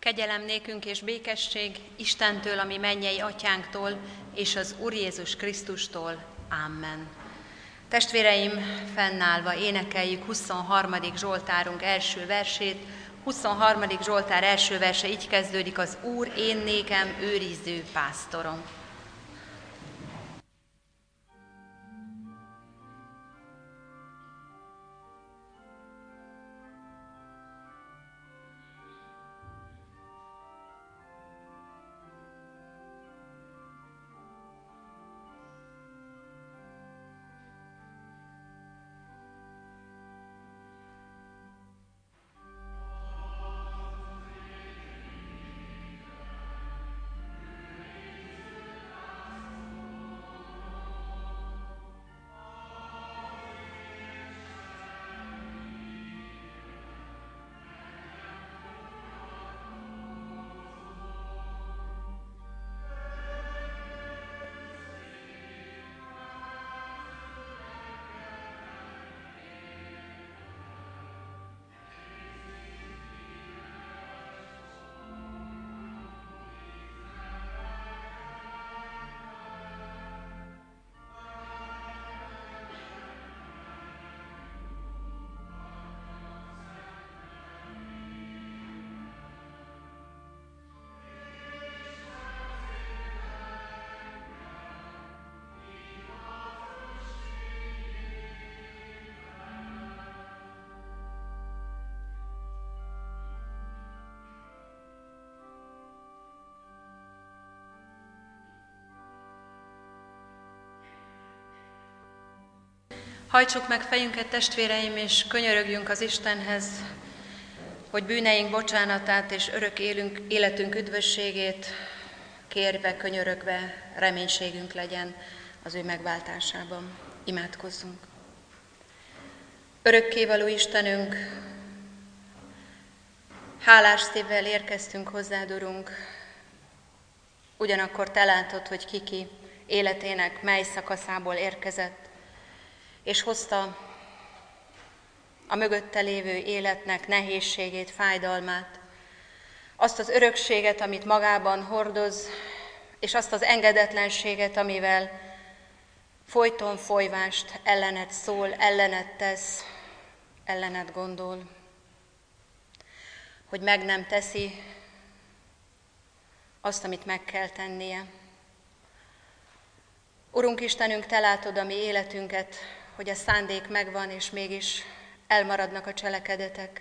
Kegyelem nékünk és békesség Istentől, ami mennyei atyánktól, és az Úr Jézus Krisztustól. Amen. Testvéreim, fennállva énekeljük 23. Zsoltárunk első versét. 23. Zsoltár első verse így kezdődik: az Úr én nékem őriző pásztorom. Hajtsuk meg fejünket, testvéreim, és könyörögjünk az Istenhez, hogy bűneink bocsánatát és örök életünk üdvösségét kérve, könyörögve reménységünk legyen az ő megváltásában. Imádkozzunk. Örökkévaló Istenünk, hálás szívvel érkeztünk hozzád, Urunk, ugyanakkor te látod, hogy ki életének mely szakaszából érkezett, és hozta a mögötte lévő életnek nehézségét, fájdalmát, azt az örökséget, amit magában hordoz, és azt az engedetlenséget, amivel folyton folyvást ellened szól, ellened tesz, ellened gondol, hogy meg nem teszi azt, amit meg kell tennie. Urunk Istenünk, te látod a mi életünket, hogy a szándék megvan, és mégis elmaradnak a cselekedetek.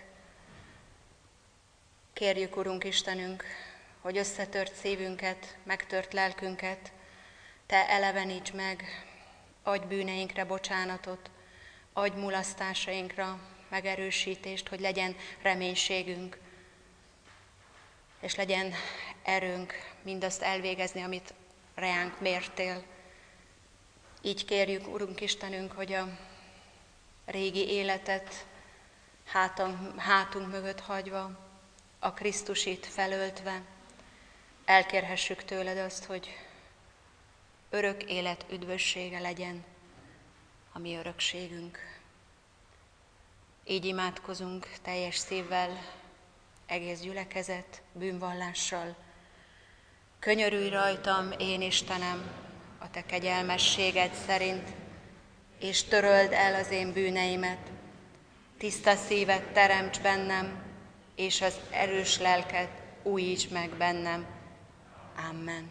Kérjük, Urunk Istenünk, hogy összetört szívünket, megtört lelkünket te eleveníts meg, adj bűneinkre bocsánatot, adj mulasztásainkra megerősítést, hogy legyen reménységünk, és legyen erőnk mindazt elvégezni, amit reánk mértél. Így kérjük, Urunk Istenünk, hogy a régi életet hátunk mögött hagyva, a Krisztusit felöltve, elkérhessük tőled azt, hogy örök élet üdvössége legyen a mi örökségünk. Így imádkozunk teljes szívvel, egész gyülekezet, bűnvallással. Könyörülj rajtam, én Istenem, a te kegyelmességed szerint, és töröld el az én bűneimet. Tiszta szívet teremts bennem, és az erős lelket újíts meg bennem. Amen.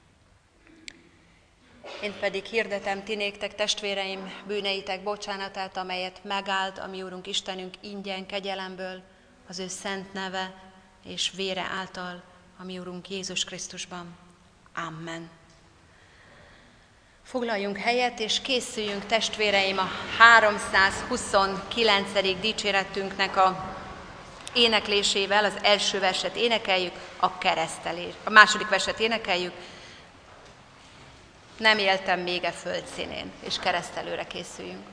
Én pedig hirdetem ti néktek, testvéreim, bűneitek bocsánatát, amelyet megáld a mi Úrunk Istenünk ingyen kegyelemből, az ő szent neve és vére által, a mi Úrunk Jézus Krisztusban. Amen. Foglaljunk helyet, és készüljünk, testvéreim, a 329. dicséretünknek a éneklésével. Az első verset énekeljük, a második verset énekeljük, nem éltem még a föld színén, és keresztelőre készüljünk.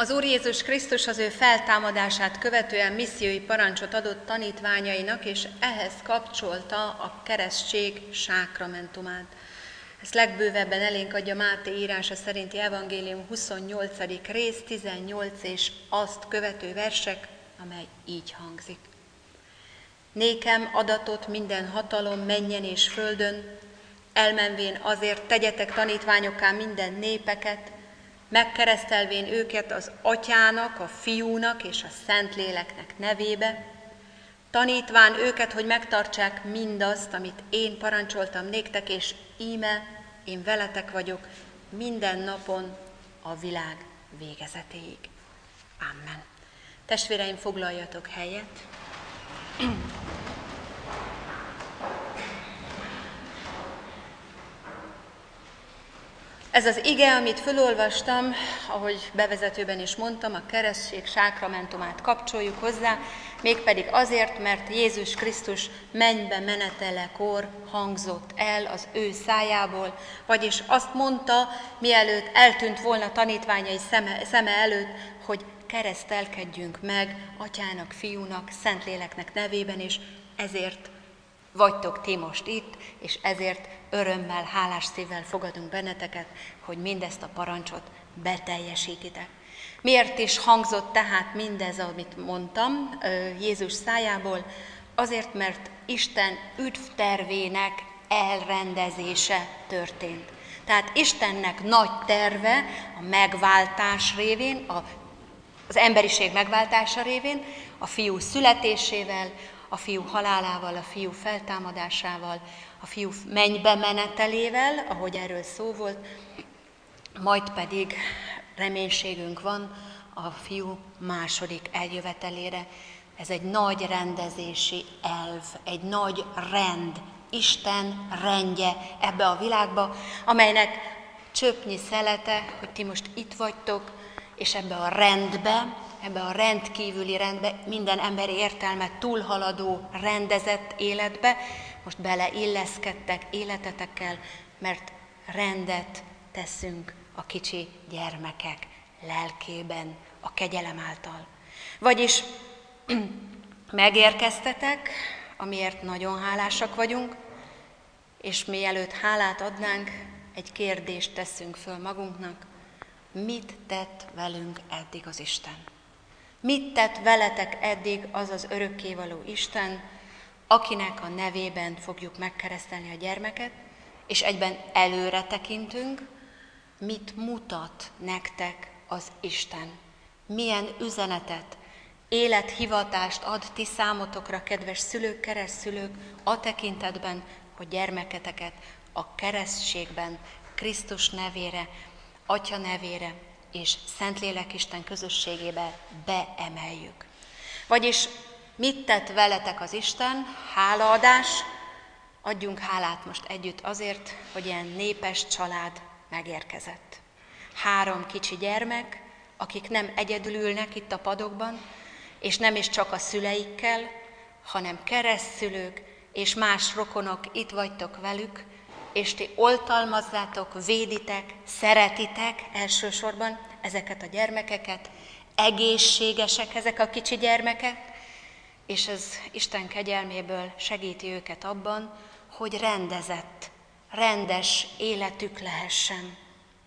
Az Úr Jézus Krisztus az ő feltámadását követően missziói parancsot adott tanítványainak, és ehhez kapcsolta a keresztség sákramentumát. Ezt legbővebben elénk adja Máté írása szerinti evangélium 28. rész, 18 és azt követő versek, amely így hangzik. Nékem adatot minden hatalom mennyen és földön, elmenvén azért tegyetek tanítványokká minden népeket, megkeresztelvén őket az Atyának, a Fiúnak és a Szentléleknek nevébe, tanítván őket, hogy megtartsák mindazt, amit én parancsoltam néktek, és íme én veletek vagyok minden napon a világ végezetéig. Amen. Testvéreim, foglaljatok helyet. Ez az ige, amit felolvastam, ahogy bevezetőben is mondtam, a keresztség sákramentumát kapcsoljuk hozzá, mégpedig azért, mert Jézus Krisztus mennybe menetelekor hangzott el az ő szájából, vagyis azt mondta, mielőtt eltűnt volna tanítványai szeme előtt, hogy keresztelkedjünk meg Atyának, Fiúnak, Szentléleknek nevében, és ezért vagytok ti most itt, és ezért örömmel, hálás szívvel fogadunk benneteket, hogy mindezt a parancsot beteljesítitek. Miért is hangzott tehát mindez, amit mondtam Jézus szájából? Azért, mert Isten üdvtervének elrendezése történt. Tehát Istennek nagy terve a megváltás révén, az emberiség megváltása révén, a Fiú születésével, a Fiú halálával, a Fiú feltámadásával, a Fiú mennybe menetelével, ahogy erről szó volt, majd pedig reménységünk van a Fiú második eljövetelére. Ez egy nagy rendezési elv, egy nagy rend, Isten rendje ebbe a világba, amelynek csöpnyi szelete, hogy ti most itt vagytok, és ebbe a rendbe, ebbe a rendkívüli rendbe, minden emberi értelmet túlhaladó, rendezett életbe, most beleilleszkedtek életetekkel, mert rendet teszünk a kicsi gyermekek lelkében, a kegyelem által. Vagyis megérkeztetek, amiért nagyon hálásak vagyunk, és mielőtt hálát adnánk, egy kérdést teszünk föl magunknak. Mit tett velünk eddig az Isten? Mit tett veletek eddig az az örökkévaló Isten, akinek a nevében fogjuk megkeresztelni a gyermeket, és egyben előre tekintünk, mit mutat nektek az Isten? Milyen üzenetet, élethivatást ad ti számotokra, kedves szülők, keresztszülők, a tekintetben, hogy gyermeketeket a keresztségben, Krisztus nevére, Atya nevére és Szentlélek Isten közösségébe beemeljük. Vagyis mit tett veletek az Isten? Hálaadás. Adjunk hálát most együtt azért, hogy ilyen népes család megérkezett. 3 kicsi gyermek, akik nem egyedül ülnek itt a padokban, és nem is csak a szüleikkel, hanem keresztszülők és más rokonok itt vagytok velük, és ti oltalmazzátok, véditek, szeretitek elsősorban ezeket a gyermekeket, egészségesek ezek a kicsi gyermekek, és ez Isten kegyelméből segíti őket abban, hogy rendezett, rendes életük lehessen.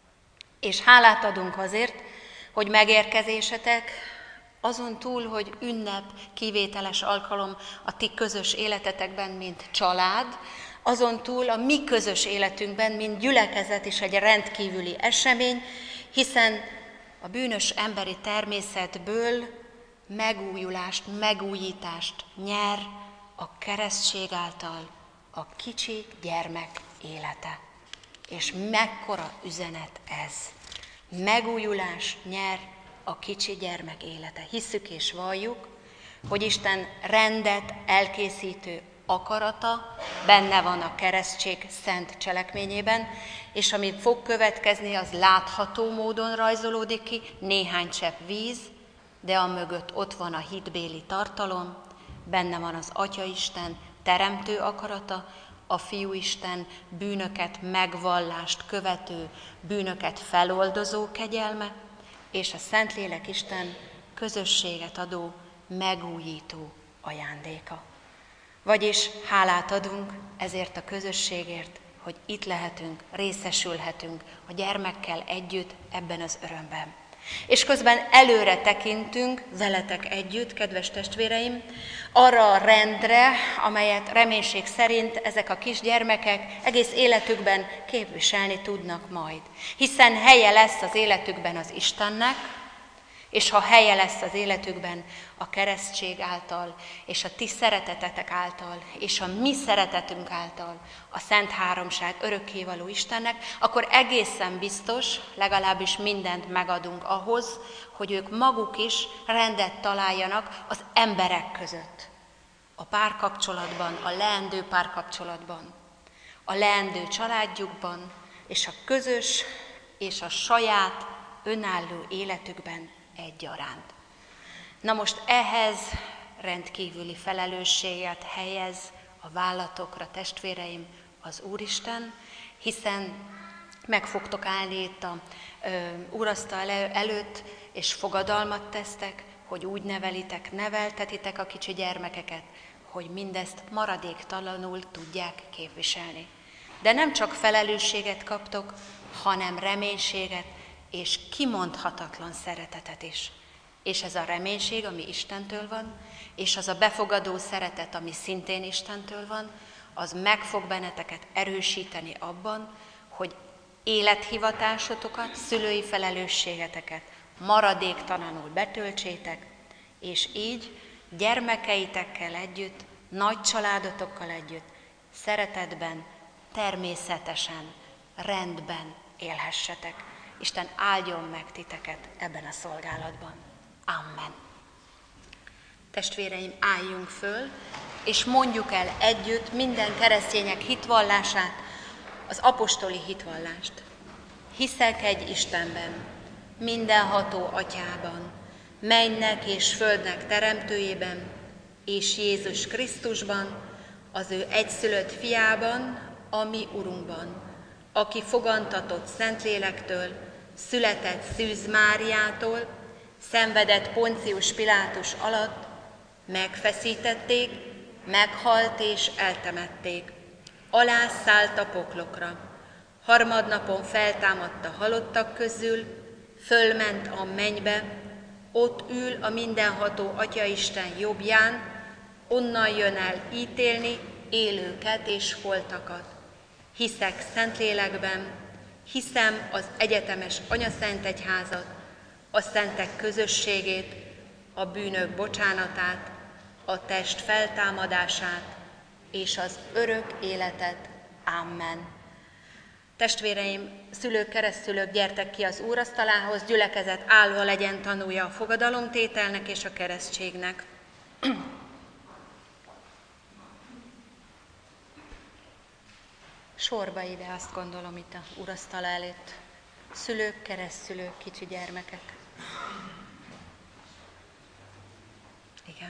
És hálát adunk azért, hogy megérkezésetek, azon túl, hogy ünnep, kivételes alkalom a ti közös életetekben, mint család, azon túl a mi közös életünkben, mint gyülekezet is egy rendkívüli esemény, hiszen a bűnös emberi természetből megújulást, megújítást nyer a keresztség által a kicsi gyermek élete. És mekkora üzenet ez! Megújulás nyer a kicsi gyermek élete. Hisszük és valljuk, hogy Isten rendet elkészítő akarata benne van a keresztség szent cselekményében, és ami fog következni, az látható módon rajzolódik ki, néhány csepp víz, de amögött ott van a hitbéli tartalom, benne van az Atyaisten teremtő akarata, a Fiúisten bűnöket megvallást követő, bűnöket feloldozó kegyelme, és a Szentlélek Isten közösséget adó, megújító ajándéka. Vagyis hálát adunk ezért a közösségért, hogy itt lehetünk, részesülhetünk a gyermekkel együtt ebben az örömben. És közben előre tekintünk veletek együtt, kedves testvéreim, arra a rendre, amelyet reménység szerint ezek a kisgyermekek egész életükben képviselni tudnak majd. Hiszen helye lesz az életükben az Istennek, és ha helye lesz az életükben a keresztség által, és a ti szeretetetek által, és a mi szeretetünk által, a Szent Háromság örökkévaló Istennek, akkor egészen biztos, legalábbis mindent megadunk ahhoz, hogy ők maguk is rendet találjanak az emberek között. A párkapcsolatban, a leendő párkapcsolatban, a leendő családjukban, és a közös és a saját önálló életükben egyaránt. Na most ehhez rendkívüli felelősséget helyez a vállatokra, testvéreim, az Úristen, hiszen meg fogtok állni itt a úrasztal előtt, és fogadalmat tesztek, hogy úgy neveltetitek a kicsi gyermekeket, hogy mindezt maradéktalanul tudják képviselni. De nem csak felelősséget kaptok, hanem reménységet, és kimondhatatlan szeretetet is. És ez a reménység, ami Istentől van, és az a befogadó szeretet, ami szintén Istentől van, az meg fog benneteket erősíteni abban, hogy élethivatásotokat, szülői felelősségeteket maradéktalanul betöltsétek, és így gyermekeitekkel együtt, nagy családotokkal együtt, szeretetben, természetesen, rendben élhessetek. Isten áldjon meg titeket ebben a szolgálatban. Amen. Testvéreim, álljunk föl, és mondjuk el együtt minden keresztények hitvallását, az apostoli hitvallást. Hiszek egy Istenben, mindenható Atyában, mennynek és földnek teremtőjében, és Jézus Krisztusban, az ő egyszülött fiában, a mi Urunkban, aki fogantatott Szentlélektől, született Szűz Máriától, szenvedett Poncius Pilátus alatt, megfeszítették, meghalt és eltemették. Alászállt a poklokra. Harmadnapon feltámadt a halottak közül, fölment a mennybe, ott ül a mindenható Atyaisten jobbján, onnan jön el ítélni élőket és holtakat. Hiszek Szentlélekben, hiszem az egyetemes Anyaszentegyházat, a szentek közösségét, a bűnök bocsánatát, a test feltámadását és az örök életet. Amen. Testvéreim, szülők, keresztszülők, gyertek ki az úrasztalához, gyülekezet állva legyen tanúja a fogadalomtételnek és a keresztségnek. Sorba ide, azt gondolom, itt a úrasztala előtt. Szülők, keresztszülők, kicsi gyermekek. Igen.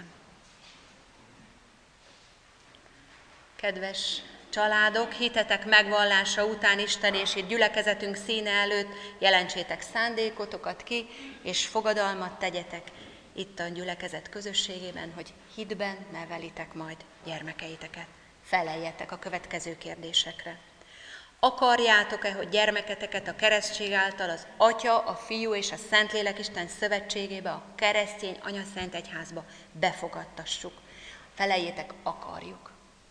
Kedves családok, hitetek megvallása után Isten és itt gyülekezetünk színe előtt jelentsétek szándékotokat ki, és fogadalmat tegyetek itt a gyülekezet közösségében, hogy hitben nevelitek majd gyermekeiteket. Feleljetek a következő kérdésekre. Akarjátok-e, hogy gyermeketeket a keresztség által az Atya, a Fiú és a Szentlélek Isten szövetségébe, a keresztény Anyaszentegyházba befogadtassuk? Feleljétek, akarjuk.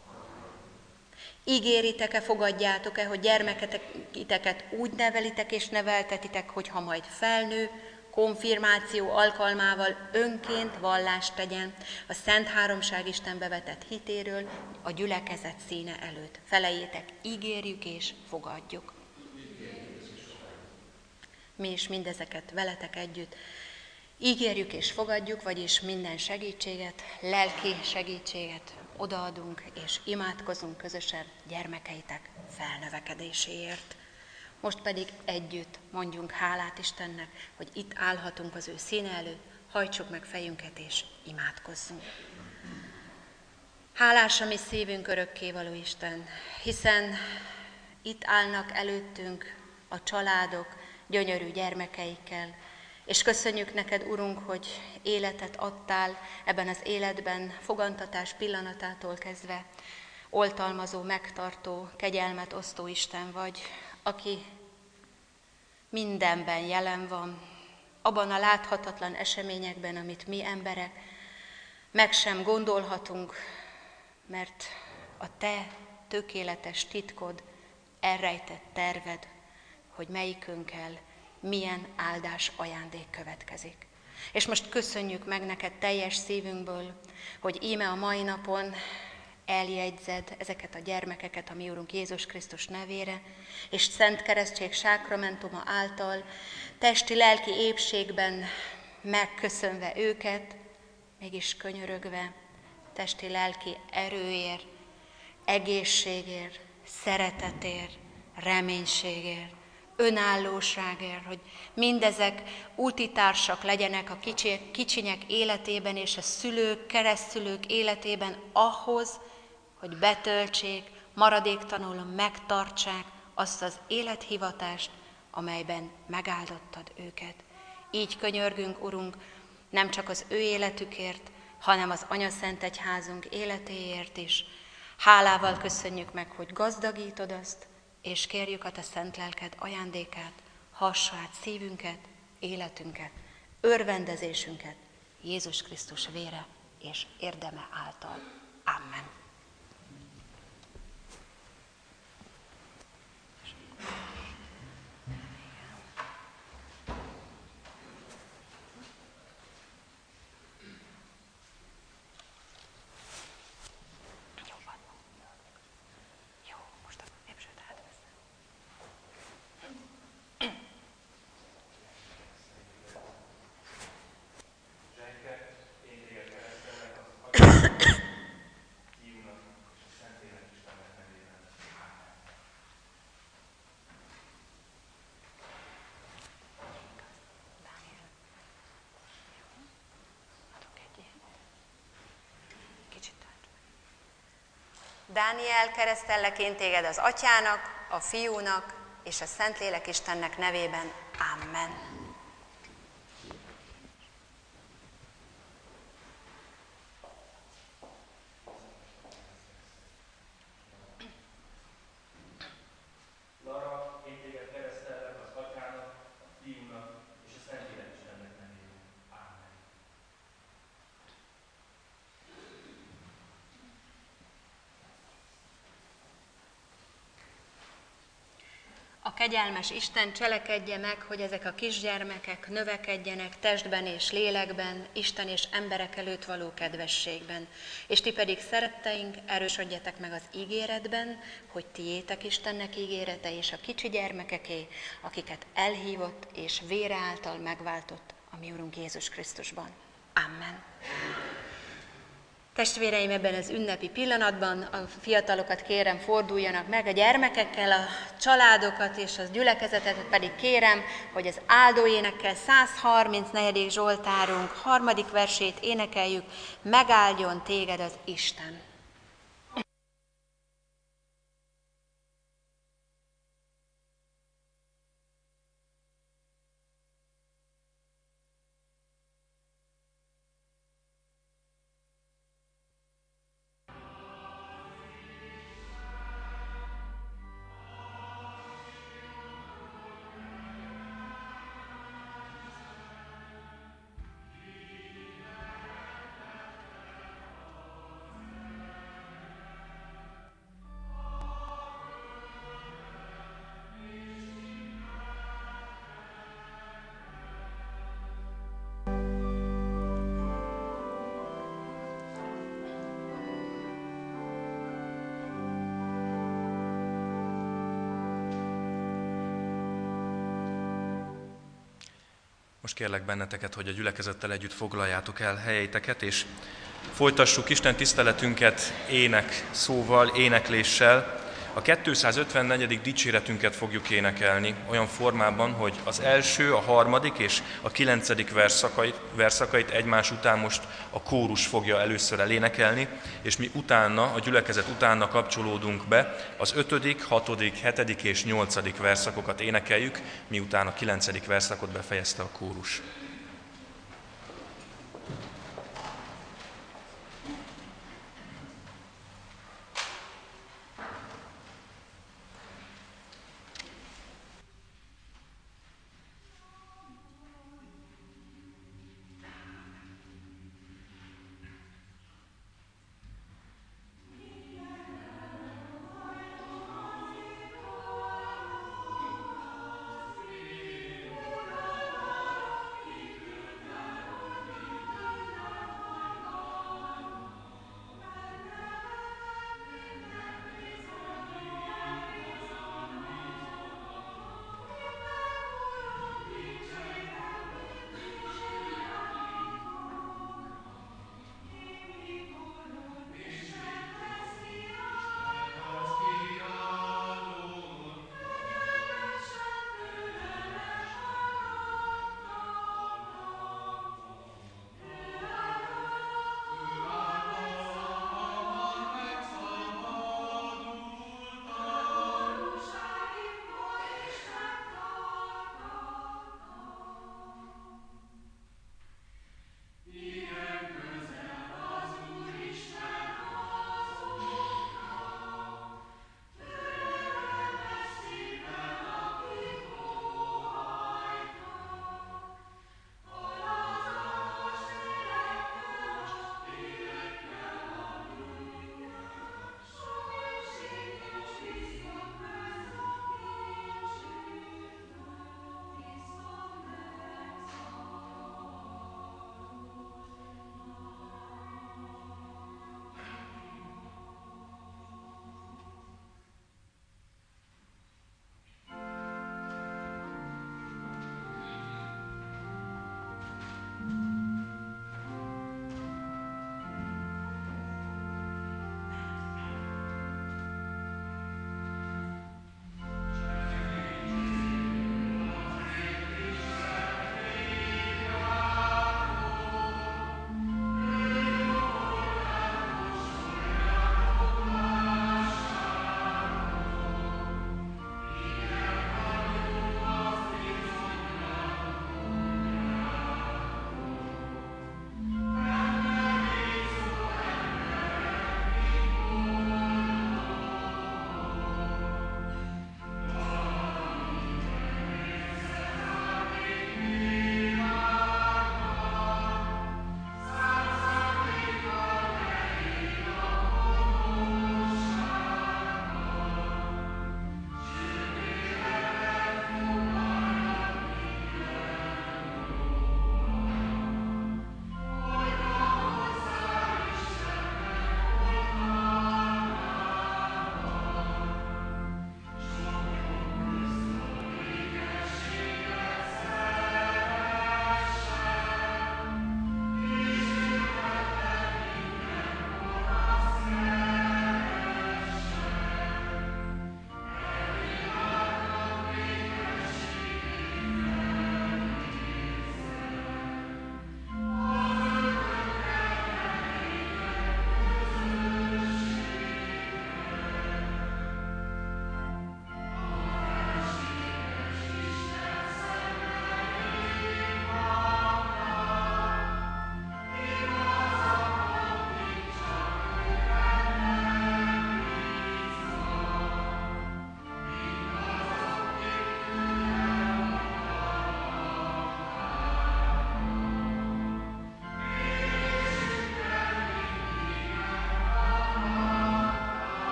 Ígéritek-e, fogadjátok-e, hogy gyermeketeket úgy nevelitek és neveltetitek, hogy ha majd felnő, konfirmáció alkalmával önként vallást tegyen a Szent Háromság Istenbe vetett hitéről a gyülekezet színe előtt. Feleljétek, ígérjük és fogadjuk. Mi is mindezeket veletek együtt ígérjük és fogadjuk, vagyis minden segítséget, lelki segítséget odaadunk és imádkozunk közösen gyermekeitek felnövekedéséért. Most pedig együtt mondjunk hálát Istennek, hogy itt állhatunk az ő színe előtt, hajtsuk meg fejünket és imádkozzunk. Hálás a mi szívünk, örökkévaló Isten, hiszen itt állnak előttünk a családok gyönyörű gyermekeikkel, És köszönjük neked, Urunk, hogy életet adtál ebben az életben, fogantatás pillanatától kezdve. Oltalmazó, megtartó, kegyelmet osztó Isten vagy, aki mindenben jelen van, abban a láthatatlan eseményekben, amit mi emberek meg sem gondolhatunk, mert a te tökéletes titkod, elrejtett terved, hogy melyikünkkel milyen áldás ajándék következik. És most köszönjük meg neked teljes szívünkből, hogy íme a mai napon eljegyzed ezeket a gyermekeket a mi Úrunk Jézus Krisztus nevére, és Szent Keresztség sákramentuma által testi-lelki épségben megköszönve őket, mégis könyörögve testi-lelki erőért, egészségért, szeretetért, reménységért, önállóságért, hogy mindezek útitársak legyenek a kicsinyek életében és a szülők, keresztszülők életében ahhoz, hogy betöltsék, maradéktalanul megtartsák azt az élethivatást, amelyben megáldottad őket. Így könyörgünk, Urunk, nem csak az ő életükért, hanem az Anyaszentegyházunk életéért is. Hálával köszönjük meg, hogy gazdagítod azt, és kérjük a te szent lelked ajándékát, hassa át szívünket, életünket, örvendezésünket Jézus Krisztus vére és érdeme által. Amen. Dániel, keresztellek én téged az Atyának, a Fiúnak és a Szentlélek Istennek nevében. Amen. Lara, én téged keresztellek az Atyának, a Fiúnak és a Szentlélek Istennek nevében. Amen. A kegyelmes Isten cselekedje meg, hogy ezek a kisgyermekek növekedjenek testben és lélekben, Isten és emberek előtt való kedvességben. És ti pedig, szeretteink, erősödjetek meg az ígéretben, hogy tiétek Istennek ígérete és a kicsi gyermekeké, akiket elhívott és vére által megváltott a mi Urunk Jézus Krisztusban. Amen. Testvéreim, ebben az ünnepi pillanatban a fiatalokat kérem, forduljanak meg a gyermekekkel, a családokat és az gyülekezetet pedig kérem, hogy az áldóénekkel 134. Zsoltárunk 3. versét énekeljük, megáldjon téged az Isten. Most kérlek benneteket, hogy a gyülekezettel együtt foglaljátok el helyeiteket, és folytassuk Isten tiszteletünket ének szóval, énekléssel. A 254. dicséretünket fogjuk énekelni olyan formában, hogy az első, a harmadik és a 9. verszakait egymás után most a kórus fogja először elénekelni, és mi utána, a gyülekezet utána kapcsolódunk be, az 5., 6., 7. és 8. verszakokat énekeljük, miután a 9. verszakot befejezte a kórus.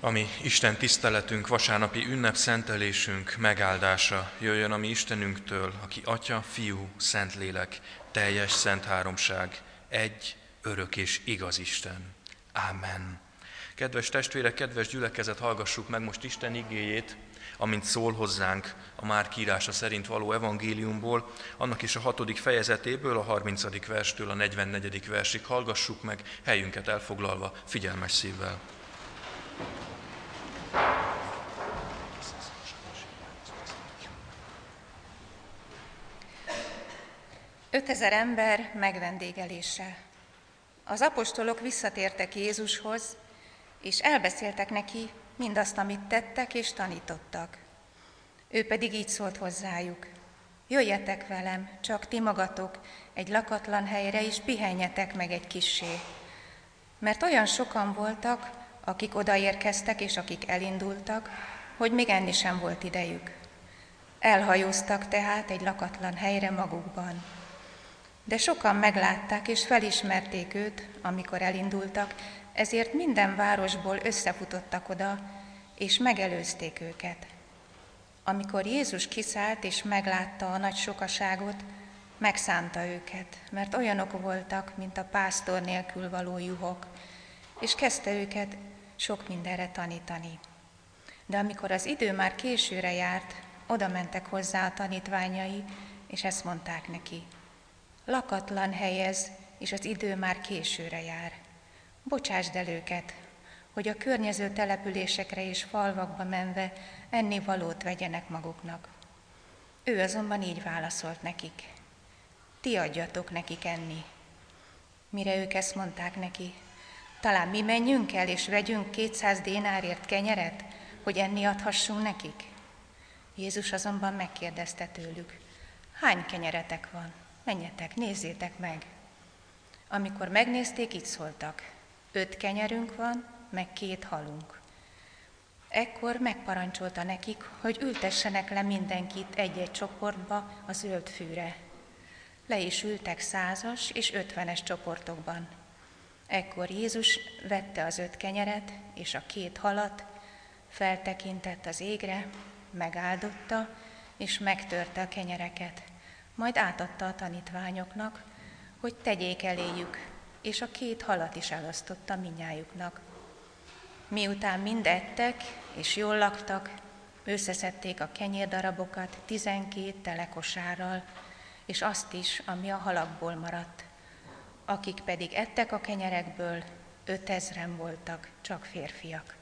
Ami Isten tiszteletünk, vasárnapi ünnepszentelésünk megáldása jöjjön a mi Istenünktől, aki Atya, Fiú, Szentlélek, teljes szent háromság, egy, örök és igaz Isten. Ámen. Kedves testvérek, kedves gyülekezet, hallgassuk meg most Isten igéjét, amint szól hozzánk a Márk írása szerint való evangéliumból, annak is a 6. fejezetéből, a 30. verstől a 44. versig. Hallgassuk meg, helyünket elfoglalva, figyelmes szívvel. Ötezer ember megvendégelése. Az apostolok visszatértek Jézushoz, és elbeszéltek neki mindazt, amit tettek és tanítottak. Ő pedig így szólt hozzájuk: jöjjetek velem, csak ti magatok egy lakatlan helyre, és pihenjetek meg egy kissé. Mert olyan sokan voltak, akik odaérkeztek, és akik elindultak, hogy még enni sem volt idejük. Elhajóztak tehát egy lakatlan helyre magukban. De sokan meglátták és felismerték őt, amikor elindultak, ezért minden városból összefutottak oda, és megelőzték őket. Amikor Jézus kiszállt és meglátta a nagy sokaságot, megszánta őket, mert olyanok voltak, mint a pásztor nélkül való juhok, és kezdte őket sok mindenre tanítani. De amikor az idő már későre járt, oda mentek hozzá a tanítványai, és ezt mondták neki: lakatlan hely ez, és az idő már későre jár. Bocsásd el őket, hogy a környező településekre és falvakba menve ennivalót vegyenek maguknak. Ő azonban így válaszolt nekik: ti adjatok nekik enni. Mire ők ezt mondták neki: talán mi menjünk el és vegyünk 200 dénárért kenyeret, hogy enni adhassunk nekik? Jézus azonban megkérdezte tőlük: hány kenyeretek van? Menjetek, nézzétek meg. Amikor megnézték, így szóltak: 5 kenyerünk van, meg 2 halunk. Ekkor megparancsolta nekik, hogy ültessenek le mindenkit egy-egy csoportba a zöld fűre. Le is ültek 100-as és 50-es csoportokban. Ekkor Jézus vette az 5 kenyeret és a 2 halat, feltekintett az égre, megáldotta és megtörte a kenyereket, majd átadta a tanítványoknak, hogy tegyék eléjük, és a 2 halat is elosztotta mindnyájuknak. Miután mind ettek és jól laktak, összeszedték a kenyérdarabokat 12 telekosárral, és azt is, ami a halakból maradt. Akik pedig ettek a kenyerekből, 5000-en voltak, csak férfiak.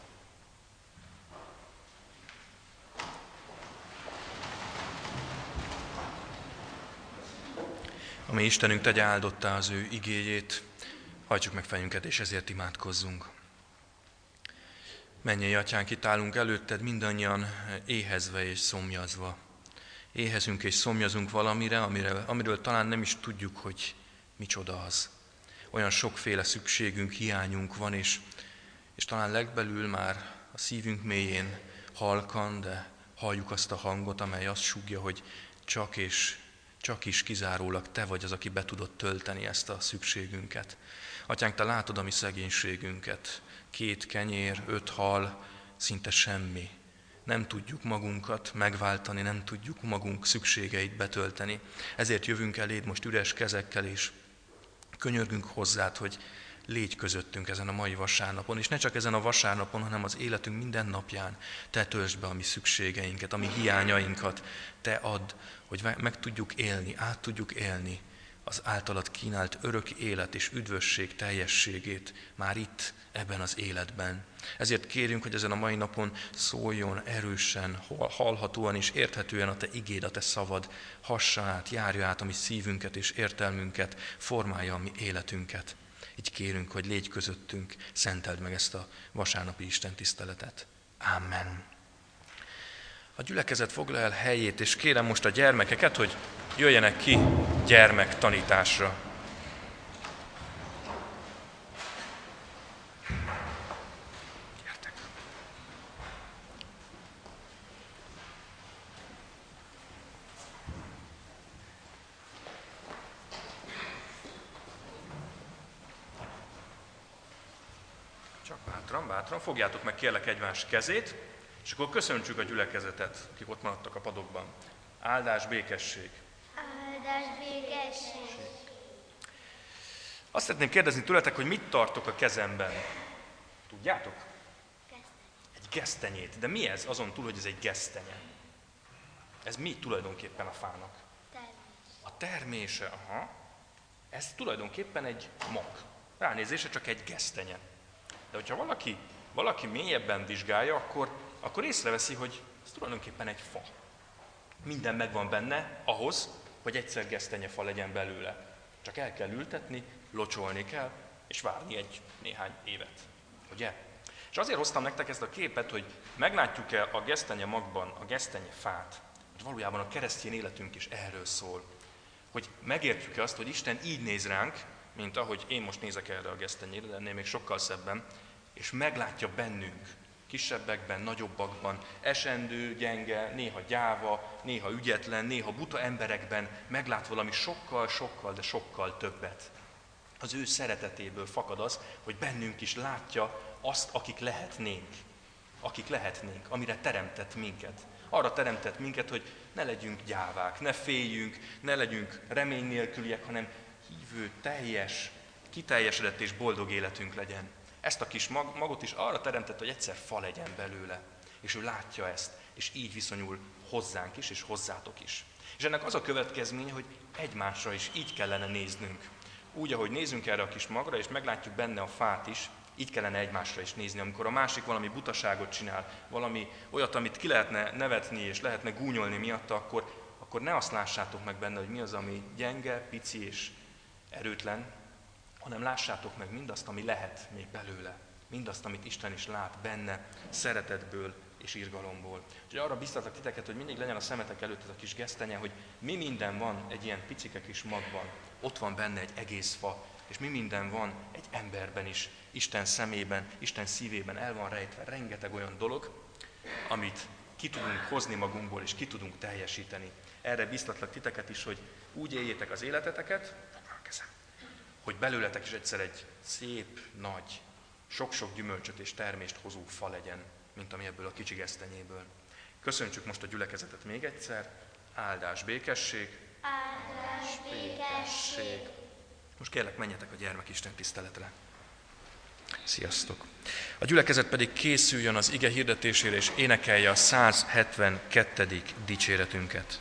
Ami Istenünk tegye áldottá az ő igéjét, hajtsuk meg fejünket, és ezért imádkozzunk. Mennyei Atyánk, itt állunk előtted mindannyian éhezve és szomjazva. Éhezünk és szomjazunk valamire, amiről talán nem is tudjuk, hogy micsoda az. Olyan sokféle szükségünk, hiányunk van, és talán legbelül már a szívünk mélyén halkan, de halljuk azt a hangot, amely azt súgja, hogy csak is kizárólag te vagy az, aki be tudod tölteni ezt a szükségünket. Atyánk, te látod a mi szegénységünket. 2 kenyér, 5 hal, szinte semmi. Nem tudjuk magunkat megváltani, nem tudjuk magunk szükségeit betölteni. Ezért jövünk eléd most üres kezekkel, és könyörgünk hozzád, hogy légy közöttünk ezen a mai vasárnapon, és ne csak ezen a vasárnapon, hanem az életünk minden napján. Te töltsd be a mi szükségeinket, a mi hiányainkat. Te add, hogy meg tudjuk élni, át tudjuk élni az általad kínált örök élet és üdvösség teljességét már itt, ebben az életben. Ezért kérünk, hogy ezen a mai napon szóljon erősen, hallhatóan és érthetően a te igéd, a te szavad, hassa át, járja át a mi szívünket és értelmünket, formálja a mi életünket. Így kérünk, hogy légy közöttünk, szenteld meg ezt a vasárnapi istentiszteletet. Amen. A gyülekezet foglal el helyét, és kérem most a gyermekeket, hogy jöjjenek ki gyermektanításra. Csak bátran, fogjátok meg kérlek egymás kezét, és akkor köszöntsük a gyülekezetet, akik ott maradtak a padokban. Áldás, békesség. Áldás, békesség. Azt szeretném kérdezni tőletek, hogy mit tartok a kezemben. Tudjátok? Egy gesztenyét. De mi ez azon túl, hogy ez egy gesztenye? Ez mi tulajdonképpen a fának? A termése, aha. Ez tulajdonképpen egy mag. Ránézésre csak egy gesztenye. De hogyha valaki mélyebben vizsgálja, akkor észreveszi, hogy ez tulajdonképpen egy fa. Minden megvan benne ahhoz, hogy egyszer gesztenyefa legyen belőle. Csak el kell ültetni, locsolni kell, és várni egy néhány évet. Ugye? És azért hoztam nektek ezt a képet, hogy meglátjuk-e a gesztenye magban a gesztenye fát, hogy valójában a keresztény életünk is erről szól. Hogy megértjük-e azt, hogy Isten így néz ránk, mint ahogy én most nézek erre a gesztenyére, de ennél még sokkal szebben, és meglátja bennünk, kisebbekben, nagyobbakban, esendő, gyenge, néha gyáva, néha ügyetlen, néha buta emberekben meglát valami sokkal, de sokkal többet. Az ő szeretetéből fakad az, hogy bennünk is látja azt, akik lehetnénk, amire teremtett minket. Arra teremtett minket, hogy ne legyünk gyávák, ne féljünk, ne legyünk remény nélküliek, hanem hívő, teljes, kiteljesedett és boldog életünk legyen. Ezt a kis magot is arra teremtett, hogy egyszer fa legyen belőle. És ő látja ezt, és így viszonyul hozzánk is, és hozzátok is. És ennek az a következménye, hogy egymásra is így kellene néznünk. Úgy, ahogy nézünk erre a kis magra, és meglátjuk benne a fát is, így kellene egymásra is nézni. Amikor a másik valami butaságot csinál, valami olyat, amit ki lehetne nevetni, és lehetne gúnyolni miatta, akkor ne azt lássátok meg benne, hogy mi az, ami gyenge, pici és erőtlen, hanem lássátok meg mindazt, ami lehet még belőle. Mindazt, amit Isten is lát benne, szeretetből és irgalomból. Úgyhogy arra biztatlak titeket, hogy mindig legyen a szemetek előtt ez a kis gesztenye, hogy mi minden van egy ilyen picike kis magban. Ott van benne egy egész fa, és mi minden van egy emberben is, Isten szemében, Isten szívében el van rejtve rengeteg olyan dolog, amit ki tudunk hozni magunkból, és ki tudunk teljesíteni. Erre biztatlak titeket is, hogy úgy éljétek az életeteket, hogy belőletek is egyszer egy szép, nagy, sok-sok gyümölcsöt és termést hozó fa legyen, mint ami ebből a kicsi gesztenyéből. Köszöntsük most a gyülekezetet még egyszer. Áldás, békesség. Áldás, békesség. Most kérlek, menjetek a gyermekisten tiszteletre. Sziasztok! A gyülekezet pedig készüljön az ige hirdetésére, és énekelje a 172. dicséretünket.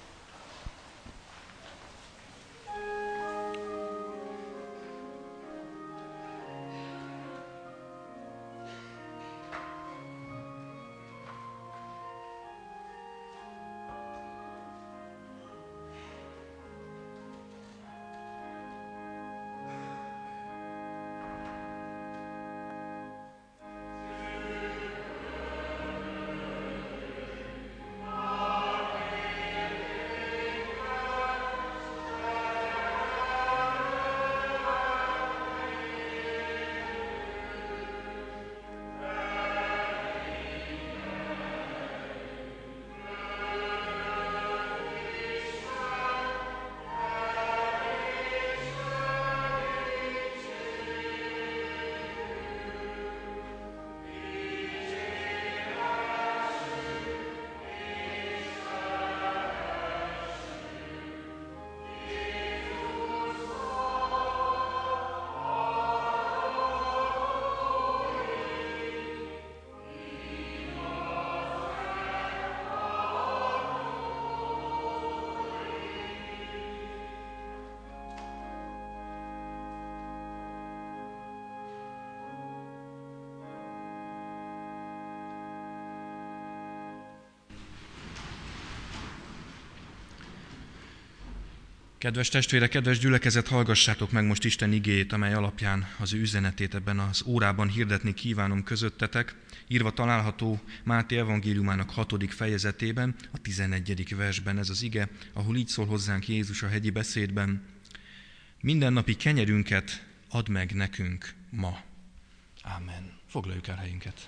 Kedves testvérek, kedves gyülekezet, hallgassátok meg most Isten igéjét, amely alapján az ő üzenetét ebben az órában hirdetni kívánom közöttetek. Írva található Máté evangéliumának 6. fejezetében, a 11. versben ez az ige, ahol így szól hozzánk Jézus a hegyi beszédben. Mindennapi kenyerünket add meg nekünk ma. Ámen. Foglaljuk el helyünket.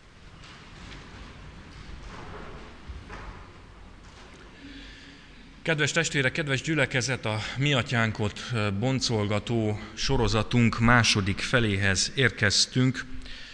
Kedves testvérek, kedves gyülekezet, a Mi Atyánkot boncolgató sorozatunk második feléhez érkeztünk.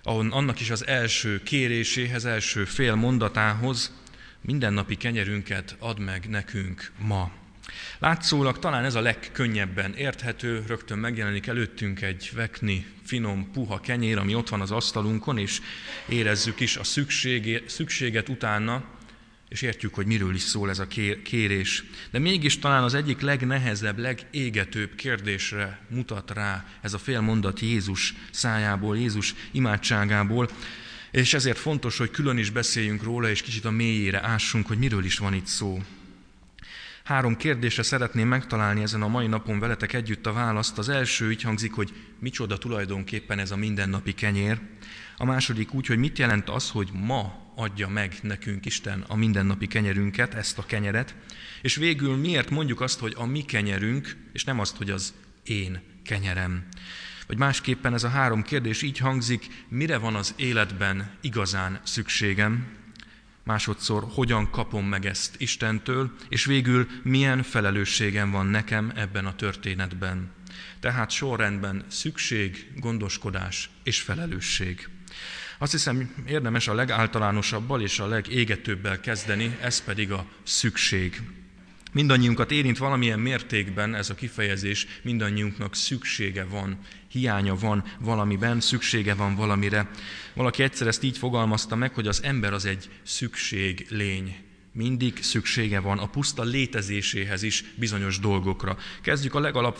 annak is az első kéréséhez, első fél mondatához: mindennapi kenyerünket add meg nekünk ma. Látszólag talán ez a legkönnyebben érthető, rögtön megjelenik előttünk egy vekni, finom, puha kenyér, ami ott van az asztalunkon, és érezzük is a szükséget utána, és értjük, hogy miről is szól ez a kérés. De mégis talán az egyik legnehezebb, legégetőbb kérdésre mutat rá ez a fél mondat Jézus szájából, Jézus imádságából, és ezért fontos, hogy külön is beszéljünk róla, és kicsit a mélyére ássunk, hogy miről is van itt szó. 3 kérdésre szeretném megtalálni ezen a mai napon veletek együtt a választ. Az első így hangzik, hogy micsoda tulajdonképpen ez a mindennapi kenyér. A második úgy, hogy mit jelent az, hogy ma adja meg nekünk Isten a mindennapi kenyerünket, ezt a kenyeret. És végül miért mondjuk azt, hogy a mi kenyerünk, és nem azt, hogy az én kenyerem. Vagy másképpen ez a 3 kérdés így hangzik: mire van az életben igazán szükségem? Másodszor, hogyan kapom meg ezt Istentől, és végül milyen felelősségem van nekem ebben a történetben. Tehát sorrendben szükség, gondoskodás és felelősség. Azt hiszem, érdemes a legáltalánosabbal és a legégetőbbel kezdeni, ez pedig a szükség. Mindannyiunkat érint valamilyen mértékben ez a kifejezés, mindannyiunknak szüksége van, hiánya van valamiben, szüksége van valamire. Valaki egyszer ezt így fogalmazta meg, hogy az ember az egy szükséglény. Mindig szüksége van a puszta létezéséhez is bizonyos dolgokra. Kezdjük a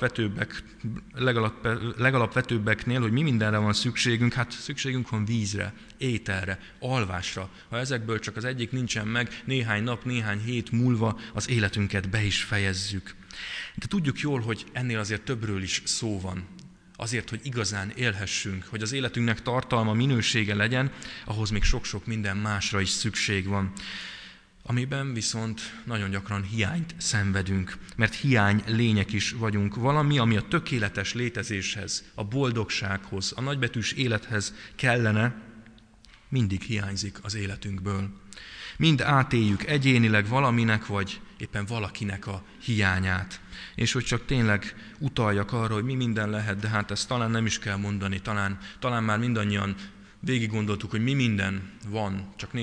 legalapvetőbbeknél, hogy mi mindenre van szükségünk. Hát szükségünk van vízre, ételre, alvásra. Ha ezekből csak az egyik nincsen meg, néhány nap, néhány hét múlva az életünket be is fejezzük. De tudjuk jól, hogy ennél azért többről is szó van. Azért, hogy igazán élhessünk, hogy az életünknek tartalma, minősége legyen, ahhoz még sok-sok minden másra is szükség van. Amiben viszont nagyon gyakran hiányt szenvedünk, mert hiány lények is vagyunk. Valami, ami a tökéletes létezéshez, a boldogsághoz, a nagybetűs élethez kellene, mindig hiányzik az életünkből. Mind átéljük egyénileg valaminek, vagy éppen valakinek a hiányát. És hogy csak tényleg utaljak arra, hogy mi minden lehet, de hát ezt talán nem is kell mondani, talán már mindannyian végig gondoltuk, hogy mi minden van, csak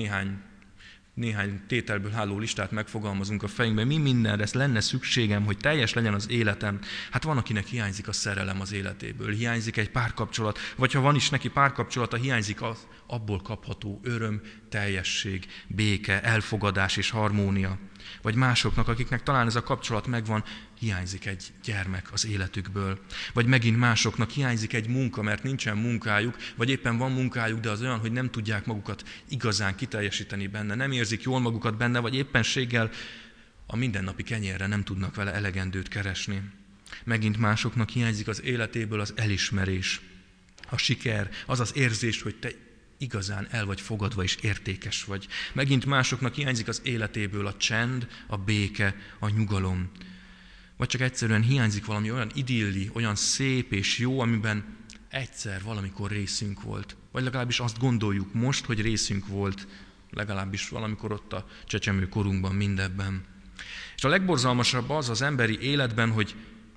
néhány tételből álló listát megfogalmazunk a fejünkben, mi mindenre lenne szükségem, hogy teljes legyen az életem. Hát van, akinek hiányzik a szerelem az életéből, hiányzik egy párkapcsolat, vagy ha van is neki párkapcsolata, hiányzik az abból kapható öröm, teljesség, béke, elfogadás és harmónia. Vagy másoknak, akiknek talán ez a kapcsolat megvan, hiányzik egy gyermek az életükből. Vagy megint másoknak hiányzik egy munka, mert nincsen munkájuk, vagy éppen van munkájuk, de az olyan, hogy nem tudják magukat igazán kiteljesíteni benne, nem érzik jól magukat benne, vagy éppenséggel a mindennapi kenyérre nem tudnak vele elegendőt keresni. Megint másoknak hiányzik az életéből az elismerés, a siker, az az érzés, hogy te igazán el vagy fogadva és értékes vagy. Megint másoknak hiányzik az életéből a csend, a béke, a nyugalom. Vagy csak egyszerűen hiányzik valami olyan idilli, olyan szép és jó, amiben egyszer valamikor részünk volt. Vagy legalábbis azt gondoljuk most, hogy részünk volt, legalábbis valamikor ott a csecsemő korunkban mindebben. És a legborzalmasabb az emberi életben, hogy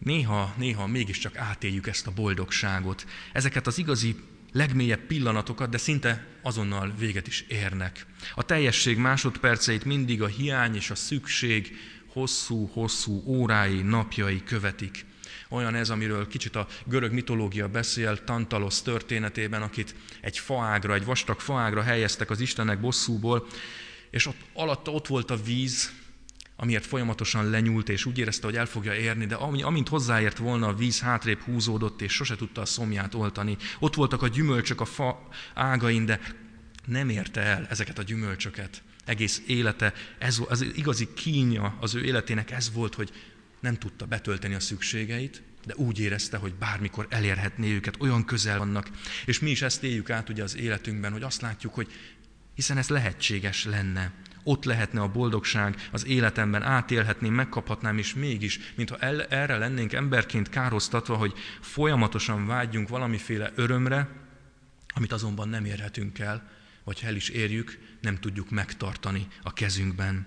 néha mégiscsak átéljük ezt a boldogságot. Ezeket az igazi legmélyebb pillanatokat, de szinte azonnal véget is érnek. A teljesség másodperceit mindig a hiány és a szükség hosszú-hosszú órái, napjai követik. Olyan ez, amiről kicsit a görög mitológia beszél, Tantalosz történetében, akit egy vastag faágra helyeztek az istenek bosszúból, és alatta ott volt a víz, amiért folyamatosan lenyúlt, és úgy érezte, hogy el fogja érni, de amint hozzáért volna, a víz hátrébb húzódott, és sose tudta a szomját oltani. Ott voltak a gyümölcsök a fa ágain, de nem érte el ezeket a gyümölcsöket. Egész élete, az igazi kínja az ő életének ez volt, hogy nem tudta betölteni a szükségeit, de úgy érezte, hogy bármikor elérhetné őket, olyan közel vannak. És mi is ezt éljük át ugye az életünkben, hogy azt látjuk, hogy hiszen ez lehetséges lenne. Ott lehetne a boldogság az életemben, átélhetném, megkaphatnám, és mégis, mintha erre lennénk emberként károsztatva, hogy folyamatosan vágyjunk valamiféle örömre, amit azonban nem érhetünk el, vagy ha el is érjük, nem tudjuk megtartani a kezünkben.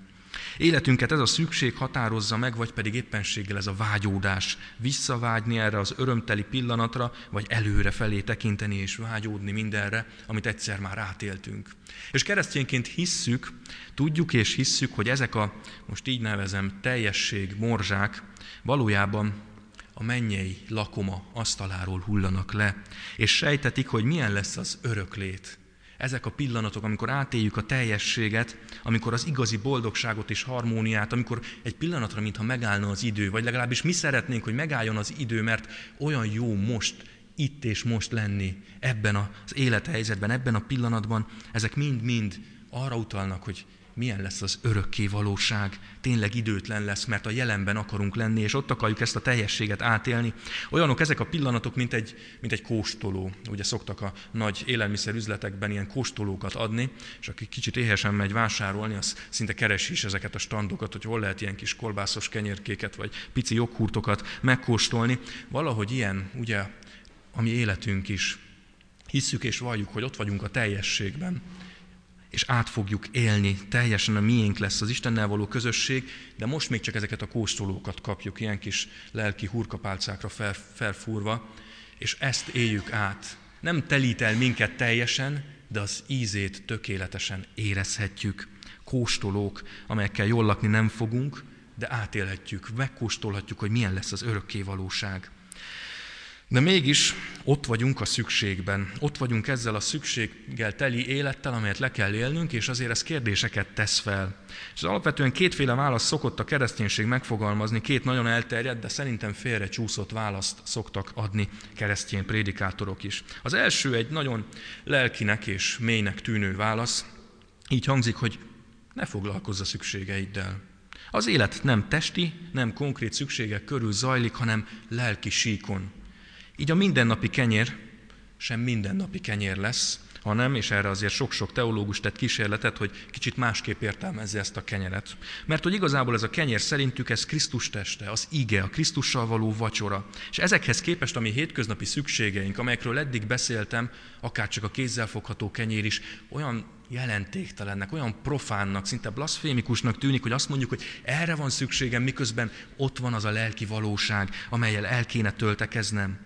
Életünket ez a szükség határozza meg, vagy pedig éppenséggel ez a vágyódás, visszavágyni erre az örömteli pillanatra, vagy előre felé tekinteni és vágyódni mindenre, amit egyszer már átéltünk. És keresztényként hisszük, tudjuk és hisszük, hogy ezek a, most így nevezem, teljesség morzsák valójában a mennyei lakoma asztaláról hullanak le, és sejtetik, hogy milyen lesz az öröklét. Ezek a pillanatok, amikor átéljük a teljességet, amikor az igazi boldogságot és harmóniát, amikor egy pillanatra, mintha megállna az idő, vagy legalábbis mi szeretnénk, hogy megálljon az idő, mert olyan jó most, itt és most lenni, ebben az élethelyzetben, ebben a pillanatban, ezek mind-mind arra utalnak, hogy milyen lesz az örökké valóság, tényleg időtlen lesz, mert a jelenben akarunk lenni, és ott akarjuk ezt a teljességet átélni. Olyanok ezek a pillanatok, mint egy kóstoló. Ugye szoktak a nagy élelmiszerüzletekben ilyen kóstolókat adni, és aki kicsit éhesen megy vásárolni, az szinte keresi is ezeket a standokat, hogy hol lehet ilyen kis kolbászos kenyérkéket, vagy pici joghurtokat megkóstolni. Valahogy ilyen, ugye, a mi életünk is. Hisszük és valljuk, hogy ott vagyunk a teljességben, és át fogjuk élni, teljesen a miénk lesz az Istennel való közösség, de most még csak ezeket a kóstolókat kapjuk, ilyen kis lelki hurkapálcákra felfúrva, és ezt éljük át. Nem telít el minket teljesen, de az ízét tökéletesen érezhetjük. Kóstolók, amelyekkel jól lakni nem fogunk, de átélhetjük, megkóstolhatjuk, hogy milyen lesz az örökké valóság. De mégis ott vagyunk a szükségben, ott vagyunk ezzel a szükséggel teli élettel, amelyet le kell élnünk, és azért ez kérdéseket tesz fel. És alapvetően kétféle választ szokott a kereszténység megfogalmazni, két nagyon elterjedt, de szerintem félre csúszott választ szoktak adni keresztény prédikátorok is. Az első egy nagyon lelkinek és mélynek tűnő válasz, így hangzik, hogy ne foglalkozz a szükségeiddel. Az élet nem testi, nem konkrét szükségek körül zajlik, hanem lelki síkon. Így a mindennapi kenyér sem mindennapi kenyér lesz, hanem, és erre azért sok-sok teológus tett kísérletet, hogy kicsit másképp értelmezze ezt a kenyeret. Mert hogy igazából ez a kenyér szerintük ez Krisztus teste, az ige, a Krisztussal való vacsora. És ezekhez képest a mi hétköznapi szükségeink, amelyekről eddig beszéltem, akár csak a kézzelfogható kenyér is, olyan jelentéktelennek, olyan profánnak, szinte blaszfémikusnak tűnik, hogy azt mondjuk, hogy erre van szükségem, miközben ott van az a lelki valóság, amellyel el kéne töltekeznem.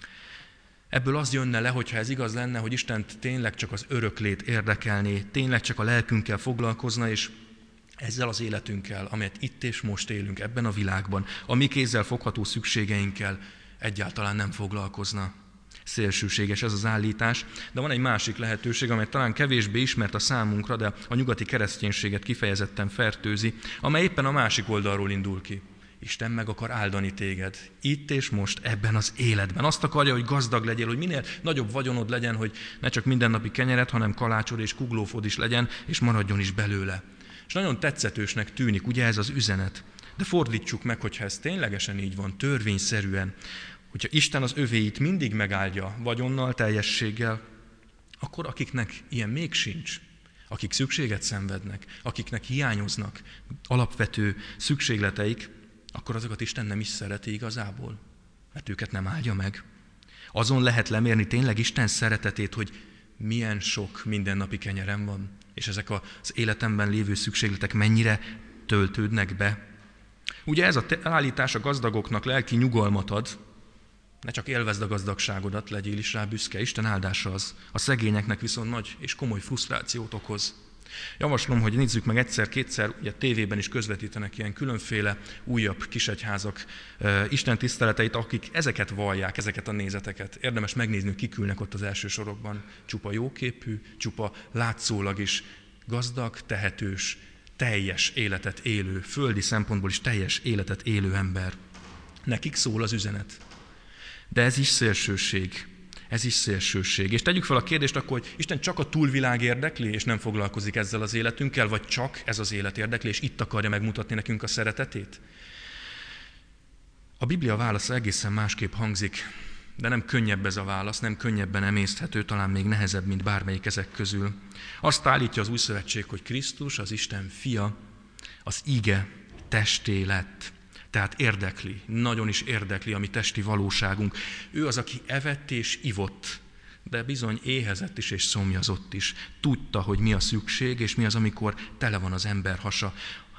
Ebből az jönne le, hogyha ez igaz lenne, hogy Istent tényleg csak az öröklét érdekelné, tényleg csak a lelkünkkel foglalkozna, és ezzel az életünkkel, amelyet itt és most élünk ebben a világban, a mi kézzel fogható szükségeinkkel egyáltalán nem foglalkozna. Szélsőséges ez az állítás, de van egy másik lehetőség, amely talán kevésbé ismert a számunkra, de a nyugati kereszténységet kifejezetten fertőzi, amely éppen a másik oldalról indul ki. Isten meg akar áldani téged, itt és most, ebben az életben. Azt akarja, hogy gazdag legyél, hogy minél nagyobb vagyonod legyen, hogy ne csak mindennapi kenyeret, hanem kalácsod és kuglófod is legyen, és maradjon is belőle. És nagyon tetszetősnek tűnik, ugye ez az üzenet. De fordítsuk meg, hogyha ez ténylegesen így van, törvényszerűen, hogyha Isten az övéit mindig megáldja vagyonnal, teljességgel, akkor akiknek ilyen még sincs, akik szükséget szenvednek, akiknek hiányoznak alapvető szükségleteik, akkor azokat Isten nem is szereti igazából, mert őket nem áldja meg. Azon lehet lemérni tényleg Isten szeretetét, hogy milyen sok mindennapi kenyerem van, és ezek az életemben lévő szükségletek mennyire töltődnek be. Ugye ez a állítás a gazdagoknak lelki nyugalmat ad, ne csak élvezd a gazdagságodat, legyél is rá büszke, Isten áldása az. A szegényeknek viszont nagy és komoly frusztrációt okoz. Javaslom, hogy nézzük meg egyszer-kétszer, ugye tévében is közvetítenek ilyen különféle újabb kisegyházak Isten tiszteleteit, akik ezeket vallják, ezeket a nézeteket. Érdemes megnézni, hogy kik ülnek ott az első sorokban. Csupa jóképű, csupa látszólag is gazdag, tehetős, teljes életet élő, földi szempontból is teljes életet élő ember. Nekik szól az üzenet. De ez is szélsőség. Ez is szélsőség. És tegyük fel a kérdést akkor, hogy Isten csak a túlvilág érdekli, és nem foglalkozik ezzel az életünkkel, vagy csak ez az élet érdekli, és itt akarja megmutatni nekünk a szeretetét? A Biblia válasza egészen másképp hangzik, de nem könnyebb ez a válasz, nem könnyebben emészthető, talán még nehezebb, mint bármelyik ezek közül. Azt állítja az Új Szövetség, hogy Krisztus, az Isten fia, az ige testé lett. Tehát érdekli, nagyon is érdekli a mi testi valóságunk. Ő az, aki evett és ivott, de bizony éhezett is és szomjazott is. Tudta, hogy mi a szükség, és mi az, amikor tele van az ember hasa.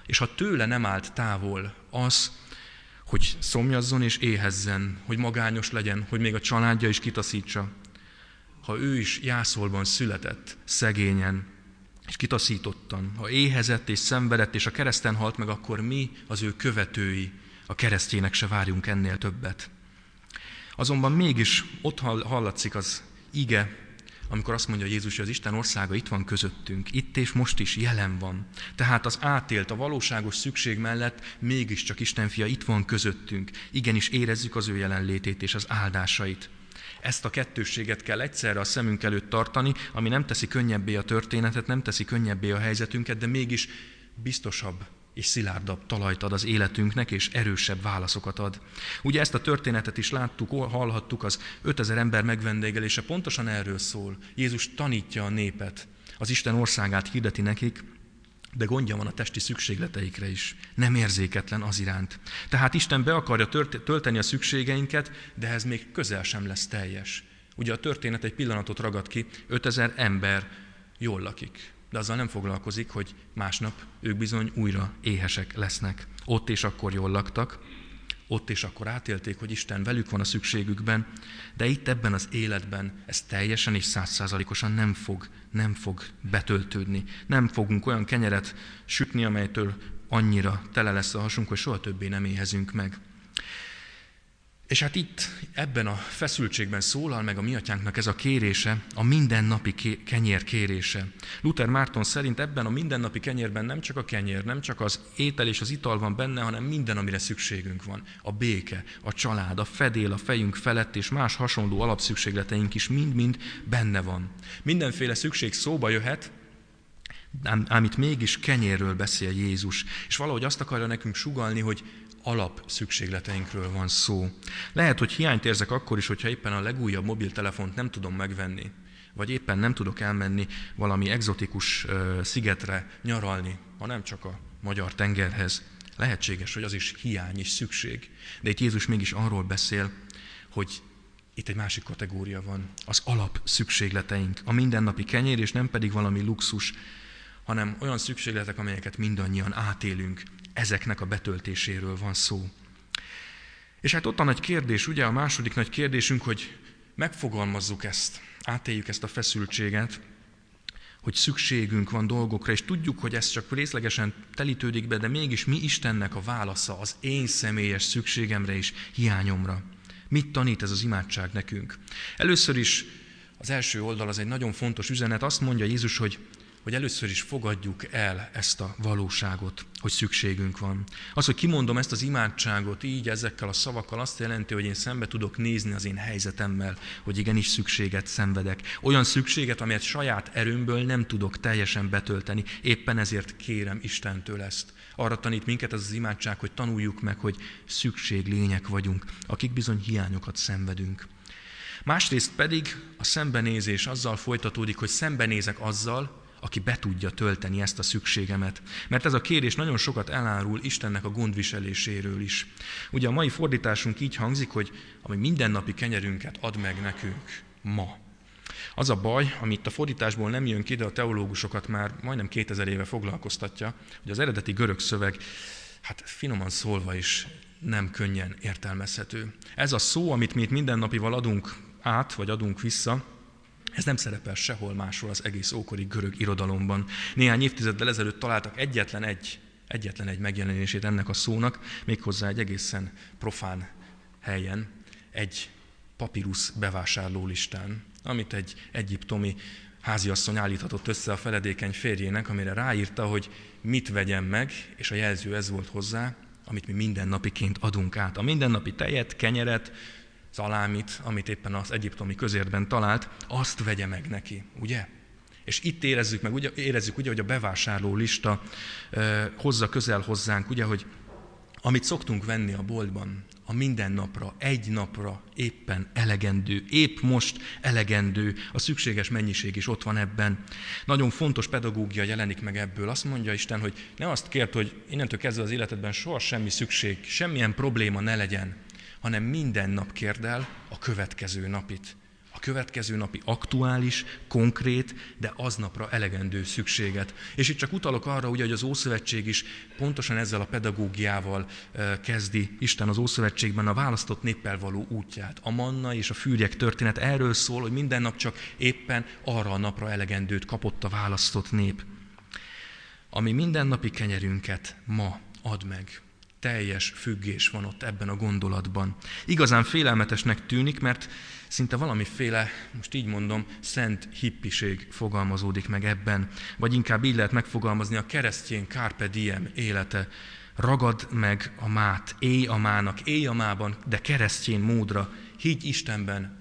És ha tőle nem állt távol az, hogy szomjazzon és éhezzen, hogy magányos legyen, hogy még a családja is kitaszítsa, ha ő is jászolban született, szegényen és kitaszítottan, ha éhezett és szenvedett és a kereszten halt meg, akkor mi, az ő követői, a keresztjének se várjunk ennél többet. Azonban mégis ott hallatszik az ige, amikor azt mondja Jézus, hogy az Isten országa itt van közöttünk, itt és most is jelen van. Tehát az átélt, a valóságos szükség mellett mégiscsak Isten fia itt van közöttünk. Igenis érezzük az ő jelenlétét és az áldásait. Ezt a kettősséget kell egyszerre a szemünk előtt tartani, ami nem teszi könnyebbé a történetet, nem teszi könnyebbé a helyzetünket, de mégis biztosabb és szilárdabb talajt ad az életünknek, és erősebb válaszokat ad. Ugye ezt a történetet is láttuk, hallhattuk, az 5000 ember megvendégelése pontosan erről szól. Jézus tanítja a népet, az Isten országát hirdeti nekik, de gondja van a testi szükségleteikre is. Nem érzéketlen az iránt. Tehát Isten be akarja tölteni a szükségeinket, de ez még közel sem lesz teljes. Ugye a történet egy pillanatot ragad ki, 5000 ember jól lakik. De azzal nem foglalkozik, hogy másnap ők bizony újra éhesek lesznek. Ott és akkor jól laktak, ott és akkor átélték, hogy Isten velük van a szükségükben, de itt ebben az életben ez teljesen és 100%-osan nem fog betöltődni. Nem fogunk olyan kenyeret sütni, amelytől annyira tele lesz a hasunk, hogy soha többé nem éhezünk meg. És hát itt, ebben a feszültségben szólal meg a mi atyánknak ez a kérése, a mindennapi kenyér kérése. Luther Márton szerint ebben a mindennapi kenyérben nem csak a kenyér, nem csak az étel és az ital van benne, hanem minden, amire szükségünk van. A béke, a család, a fedél a fejünk felett és más hasonló alapszükségleteink is mind-mind benne van. Mindenféle szükség szóba jöhet, ám itt mégis kenyérről beszél Jézus, és valahogy azt akarja nekünk sugallni, hogy alapszükségleteinkről van szó. Lehet, hogy hiányt érzek akkor is, hogyha éppen a legújabb mobiltelefont nem tudom megvenni, vagy éppen nem tudok elmenni valami egzotikus szigetre nyaralni, hanem csak a magyar tengerhez. Lehetséges, hogy az is hiány és szükség. De itt Jézus mégis arról beszél, hogy itt egy másik kategória van, az alapszükségleteink, a mindennapi kenyér, és nem pedig valami luxus, hanem olyan szükségletek, amelyeket mindannyian átélünk. Ezeknek a betöltéséről van szó. És hát ott a nagy kérdés, ugye a második nagy kérdésünk, hogy megfogalmazzuk ezt, átéljük ezt a feszültséget, hogy szükségünk van dolgokra, és tudjuk, hogy ez csak részlegesen telítődik be, de mégis mi Istennek a válasza az én személyes szükségemre és hiányomra. Mit tanít ez az imádság nekünk? Először is az első oldal az egy nagyon fontos üzenet, azt mondja Jézus, hogy először is fogadjuk el ezt a valóságot, hogy szükségünk van. Az, hogy kimondom ezt az imádságot így, ezekkel a szavakkal, azt jelenti, hogy én szembe tudok nézni az én helyzetemmel, hogy igenis szükséget szenvedek. Olyan szükséget, amelyet saját erőmből nem tudok teljesen betölteni. Éppen ezért kérem Istentől ezt. Arra tanít minket ez az imádság, hogy tanuljuk meg, hogy szükséglények vagyunk, akik bizony hiányokat szenvedünk. Másrészt pedig a szembenézés azzal folytatódik, hogy szembenézek azzal, aki be tudja tölteni ezt a szükségemet. Mert ez a kérés nagyon sokat elárul Istennek a gondviseléséről is. Ugye a mai fordításunk így hangzik, hogy ami mindennapi kenyerünket ad meg nekünk ma. Az a baj, ami itt a fordításból nem jön ki, de a teológusokat már majdnem 2000 éve foglalkoztatja, hogy az eredeti görög szöveg, hát finoman szólva is nem könnyen értelmezhető. Ez a szó, amit mi itt mindennapival adunk át, vagy adunk vissza, ez nem szerepel sehol máshol az egész ókori görög irodalomban. Néhány évtizeddel ezelőtt találtak egyetlen egy megjelenését ennek a szónak, méghozzá egy egészen profán helyen, egy papirusz bevásárlólistán, amit egy egyiptomi háziasszony állíthatott össze a feledékeny férjének, amire ráírta, hogy mit vegyen meg, és a jelző ez volt hozzá, amit mi mindennapiként adunk át. A mindennapi tejet, kenyeret, szalámit, amit éppen az egyiptomi közértben talált, azt vegye meg neki, ugye? És itt érezzük ugye, hogy a bevásárló lista hozza közel hozzánk, ugye, hogy amit szoktunk venni a boltban, a minden napra, egy napra éppen elegendő, épp most elegendő, a szükséges mennyiség is ott van ebben. Nagyon fontos pedagógia jelenik meg ebből. Azt mondja Isten, hogy ne azt kért, hogy innentől kezdve az életedben soha semmi szükség, semmilyen probléma ne legyen, hanem minden nap kérd el a következő napit. A következő napi aktuális, konkrét, de aznapra elegendő szükséget. És itt csak utalok arra, ugye, hogy az Ószövetség is pontosan ezzel a pedagógiával kezdi Isten az Ószövetségben a választott néppel való útját. A manna és a fűrjek történet erről szól, hogy minden nap csak éppen arra a napra elegendőt kapott a választott nép. Ami mindennapi kenyerünket ma ad meg. Teljes függés van ott ebben a gondolatban. Igazán félelmetesnek tűnik, mert szinte valamiféle, most így mondom, szent hippiség fogalmazódik meg ebben, vagy inkább így lehet megfogalmazni a keresztény carpe diem élete. Ragad meg a mát, élj a mának, élj a mában, de keresztény módra, higgy Istenben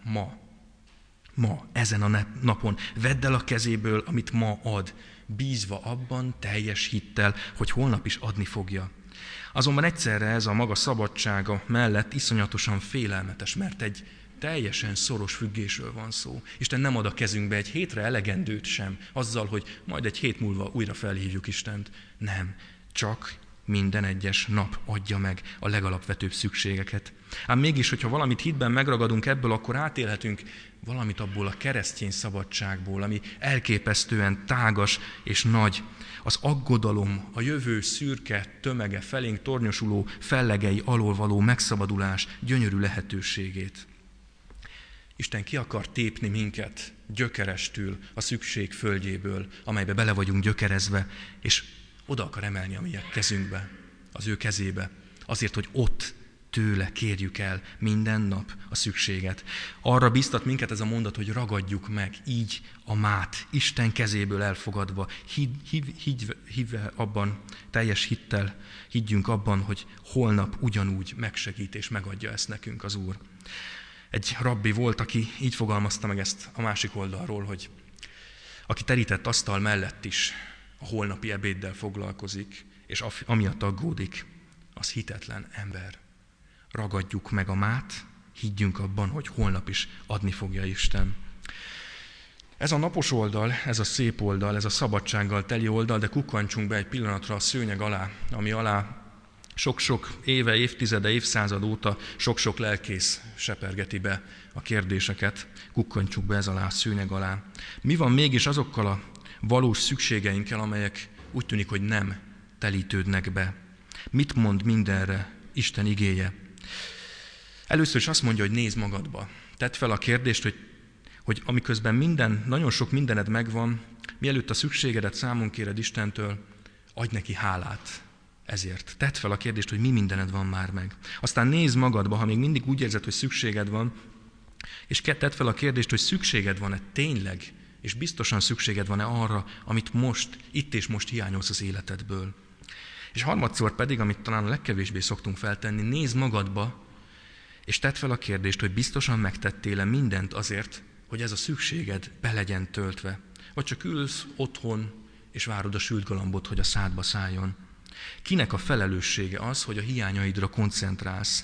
ma, ezen a napon. Vedd el a kezéből, amit ma ad, bízva abban, teljes hittel, hogy holnap is adni fogja. Azonban egyszerre ez a maga szabadsága mellett iszonyatosan félelmetes, mert egy teljesen szoros függésről van szó. Isten nem ad a kezünkbe egy hétre elegendőt sem, azzal, hogy majd egy hét múlva újra felhívjuk Istent. Nem, csak minden egyes nap adja meg a legalapvetőbb szükségeket. Ám mégis, hogyha valamit hitben megragadunk ebből, akkor átélhetünk valamit abból a keresztény szabadságból, ami elképesztően tágas és nagy. Az aggodalom, a jövő szürke tömege felénk tornyosuló fellegei alól való megszabadulás gyönyörű lehetőségét. Isten ki akar tépni minket gyökerestül a szükség földjéből, amelybe bele vagyunk gyökerezve, és oda akar emelni a mi kezünkbe, az ő kezébe, azért, hogy ott tőle kérjük el minden nap a szükséget. Arra biztat minket ez a mondat, hogy ragadjuk meg így a mát, Isten kezéből elfogadva, hívve abban, teljes hittel higgyünk abban, hogy holnap ugyanúgy megsegít és megadja ezt nekünk az Úr. Egy rabbi volt, aki így fogalmazta meg ezt a másik oldalról, hogy aki terített asztal mellett is a holnapi ebéddel foglalkozik, és amiatt aggódik, az hitetlen ember. Ragadjuk meg a mát, higgyünk abban, hogy holnap is adni fogja Isten. Ez a napos oldal, ez a szép oldal, ez a szabadsággal teli oldal, de kukkantsunk be egy pillanatra a szőnyeg alá, ami alá sok-sok éve, évtizede, évszázad óta sok-sok lelkész sepergeti be a kérdéseket. Kukkantsuk be ez alá, a szőnyeg alá. Mi van mégis azokkal a valós szükségeinkkel, amelyek úgy tűnik, hogy nem telítődnek be? Mit mond mindenre Isten igéje? Először is azt mondja, hogy nézz magadba. Tedd fel a kérdést, hogy amiközben nagyon sok mindened megvan, mielőtt a szükségedet számon kéred Istentől, adj neki hálát ezért. Tedd fel a kérdést, hogy mi mindened van már meg. Aztán nézz magadba, ha még mindig úgy érzed, hogy szükséged van, és tedd fel a kérdést, hogy szükséged van-e tényleg, és biztosan szükséged van-e arra, amit most, itt és most hiányolsz az életedből. És harmadszor pedig, amit talán a legkevésbé szoktunk feltenni, nézd magadba, és tedd fel a kérdést, hogy biztosan megtettél-e mindent azért, hogy ez a szükséged be legyen töltve. Vagy csak ülsz otthon, és várod a sült galambot, hogy a szádba szálljon. Kinek a felelőssége az, hogy a hiányaidra koncentrálsz?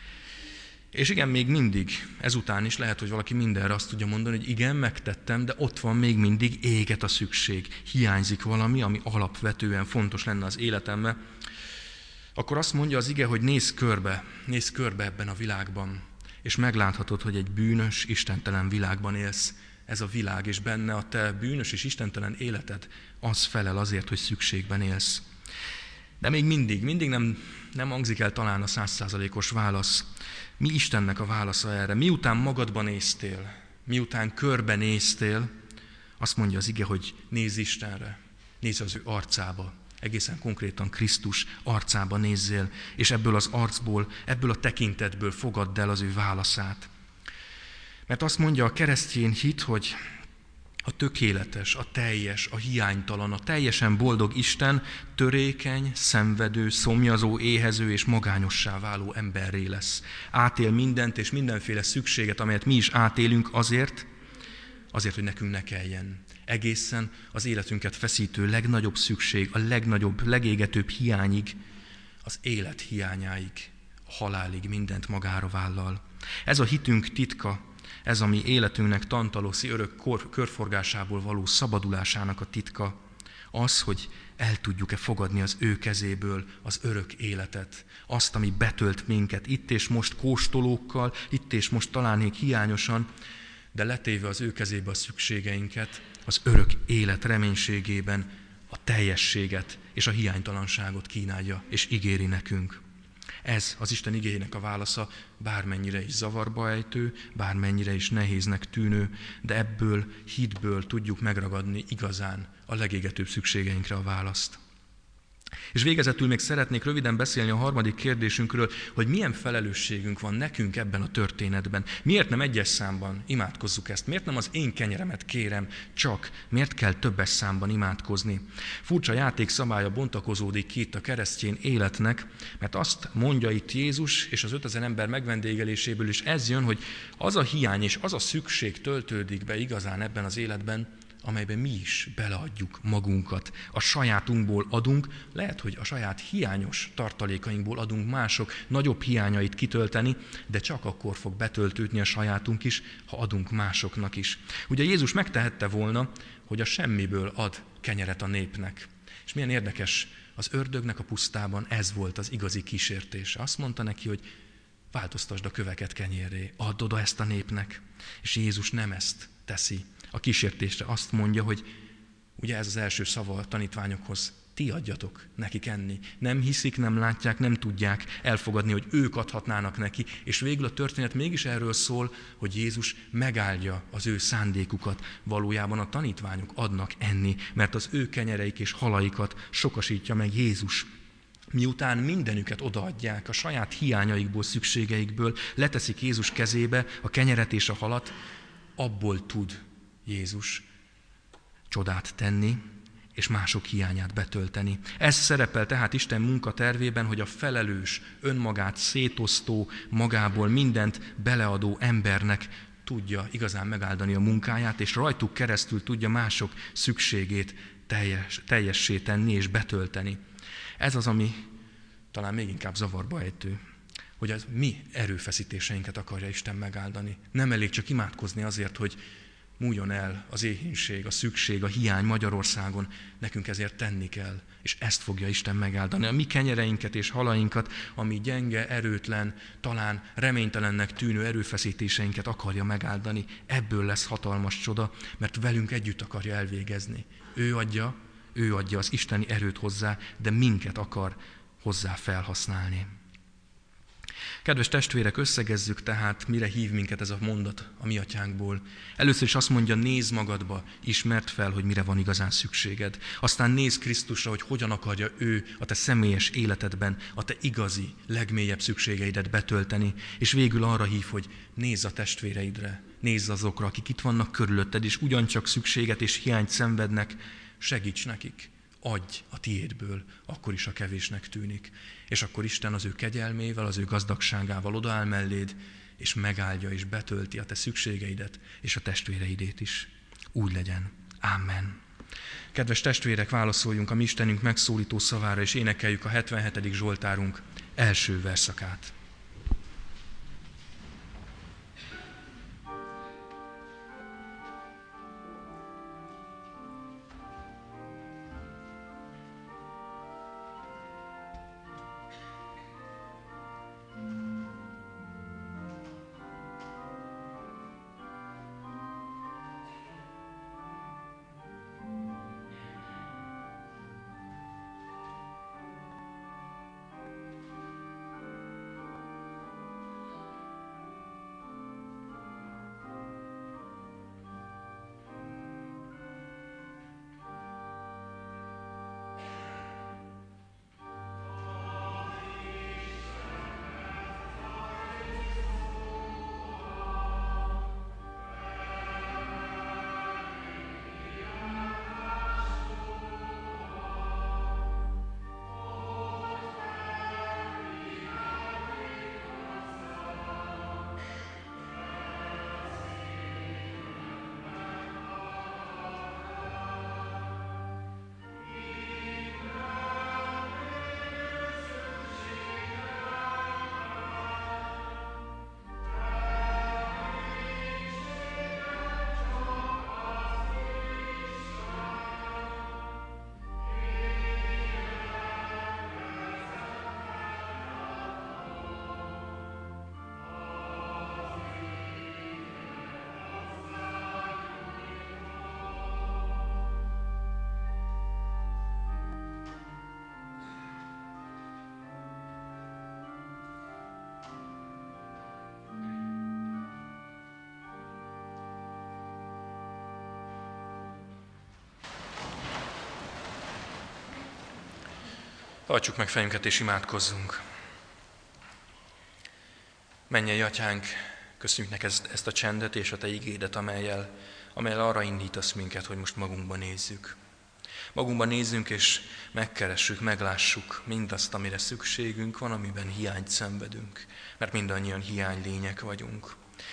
És igen, még mindig, ezután is lehet, hogy valaki mindenre azt tudja mondani, hogy igen, megtettem, de ott van még mindig, éget a szükség. Hiányzik valami, ami alapvetően fontos lenne az életemben. Akkor azt mondja az ige, hogy nézz körbe ebben a világban, és megláthatod, hogy egy bűnös, istentelen világban élsz. Ez a világ, és benne a te bűnös és istentelen életed, az felel azért, hogy szükségben élsz. De még mindig nem hangzik el talán a 100%-os válasz. Mi Istennek a válasza erre? Miután magadba néztél, miután körbenéztél, azt mondja az ige, hogy nézz Istenre, nézz az ő arcába, egészen konkrétan Krisztus arcába nézzél, és ebből az arcból, ebből a tekintetből fogadd el az ő válaszát. Mert azt mondja a keresztény hit, hogy a tökéletes, a teljes, a hiánytalan, a teljesen boldog Isten törékeny, szenvedő, szomjazó, éhező és magányossá váló emberré lesz. Átél mindent és mindenféle szükséget, amelyet mi is átélünk azért, hogy nekünk ne kelljen. Egészen az életünket feszítő legnagyobb szükség, a legnagyobb, legégetőbb hiányig, az élet hiányáig, a halálig mindent magára vállal. Ez a hitünk titka, ez a mi életünknek tantaloszi örök körforgásából való szabadulásának a titka, az, hogy el tudjuk-e fogadni az ő kezéből az örök életet, azt, ami betölt minket itt és most kóstolókkal, itt és most talán még hiányosan, de letéve az ő kezébe a szükségeinket, az örök élet reménységében a teljességet és a hiánytalanságot kínálja és ígéri nekünk. Ez az Isten igéjének a válasza, bármennyire is zavarba ejtő, bármennyire is nehéznek tűnő, de ebből, hitből tudjuk megragadni igazán a legégetőbb szükségeinkre a választ. És végezetül még szeretnék röviden beszélni a harmadik kérdésünkről, hogy milyen felelősségünk van nekünk ebben a történetben. Miért nem egyes számban imádkozzuk ezt? Miért nem az én kenyeremet kérem, csak miért kell többes számban imádkozni? Furcsa játékszabálya bontakozódik ki itt a keresztény életnek, mert azt mondja itt Jézus és az 5000 ember megvendégeléséből is ez jön, hogy az a hiány és az a szükség töltődik be igazán ebben az életben, amelyben mi is beleadjuk magunkat. A sajátunkból adunk, lehet, hogy a saját hiányos tartalékainkból adunk mások nagyobb hiányait kitölteni, de csak akkor fog betöltődni a sajátunk is, ha adunk másoknak is. Ugye Jézus megtehette volna, hogy a semmiből ad kenyeret a népnek. És milyen érdekes, az ördögnek a pusztában ez volt az igazi kísértése. Azt mondta neki, hogy változtasd a köveket kenyérré, add oda ezt a népnek. És Jézus nem ezt teszi. A kísértésre azt mondja, hogy ugye ez az első szava a tanítványokhoz, ti adjatok nekik enni. Nem hiszik, nem látják, nem tudják elfogadni, hogy ők adhatnának neki, és végül a történet mégis erről szól, hogy Jézus megáldja az ő szándékukat. Valójában a tanítványok adnak enni, mert az ő kenyereik és halaikat sokasítja meg Jézus. Miután mindenüket odaadják, a saját hiányaikból, szükségeikből, leteszik Jézus kezébe a kenyeret és a halat, abból tud Jézus csodát tenni, és mások hiányát betölteni. Ez szerepel tehát Isten munkatervében, hogy a felelős, önmagát szétosztó, magából mindent beleadó embernek tudja igazán megáldani a munkáját, és rajtuk keresztül tudja mások szükségét teljessé tenni és betölteni. Ez az, ami talán még inkább zavarba ejtő, hogy az mi erőfeszítéseinket akarja Isten megáldani. Nem elég csak imádkozni azért, hogy múljon el az éhínség, a szükség, a hiány Magyarországon, nekünk ezért tenni kell, és ezt fogja Isten megáldani. A mi kenyereinket és halainkat, ami gyenge, erőtlen, talán reménytelennek tűnő erőfeszítéseinket akarja megáldani, ebből lesz hatalmas csoda, mert velünk együtt akarja elvégezni. Ő adja az isteni erőt hozzá, de minket akar hozzá felhasználni. Kedves testvérek, összegezzük tehát, mire hív minket ez a mondat a mi atyánkból. Először is azt mondja, nézz magadba, ismerd fel, hogy mire van igazán szükséged. Aztán nézz Krisztusra, hogy hogyan akarja ő a te személyes életedben a te igazi, legmélyebb szükségeidet betölteni. És végül arra hív, hogy nézz a testvéreidre, nézz azokra, akik itt vannak körülötted, és ugyancsak szükséget és hiányt szenvednek, segíts nekik. Adj a tiédből, akkor is a kevésnek tűnik. És akkor Isten az ő kegyelmével, az ő gazdagságával odaáll melléd, és megáldja és betölti a te szükségeidet, és a testvéreidét is. Úgy legyen. Amen. Kedves testvérek, válaszoljunk a mi Istenünk megszólító szavára, és énekeljük a 77. Zsoltárunk első verszakát. Hajtsuk meg fejünket és imádkozzunk. Mennyei Atyánk, köszönjük neked ezt a csendet és a Te igédet, amelyel arra indítasz minket, hogy most magunkba nézzük. Magunkba nézzünk és megkeressük, meglássuk mindazt, amire szükségünk van, amiben hiányt szenvedünk, mert mindannyian hiánylények vagyunk.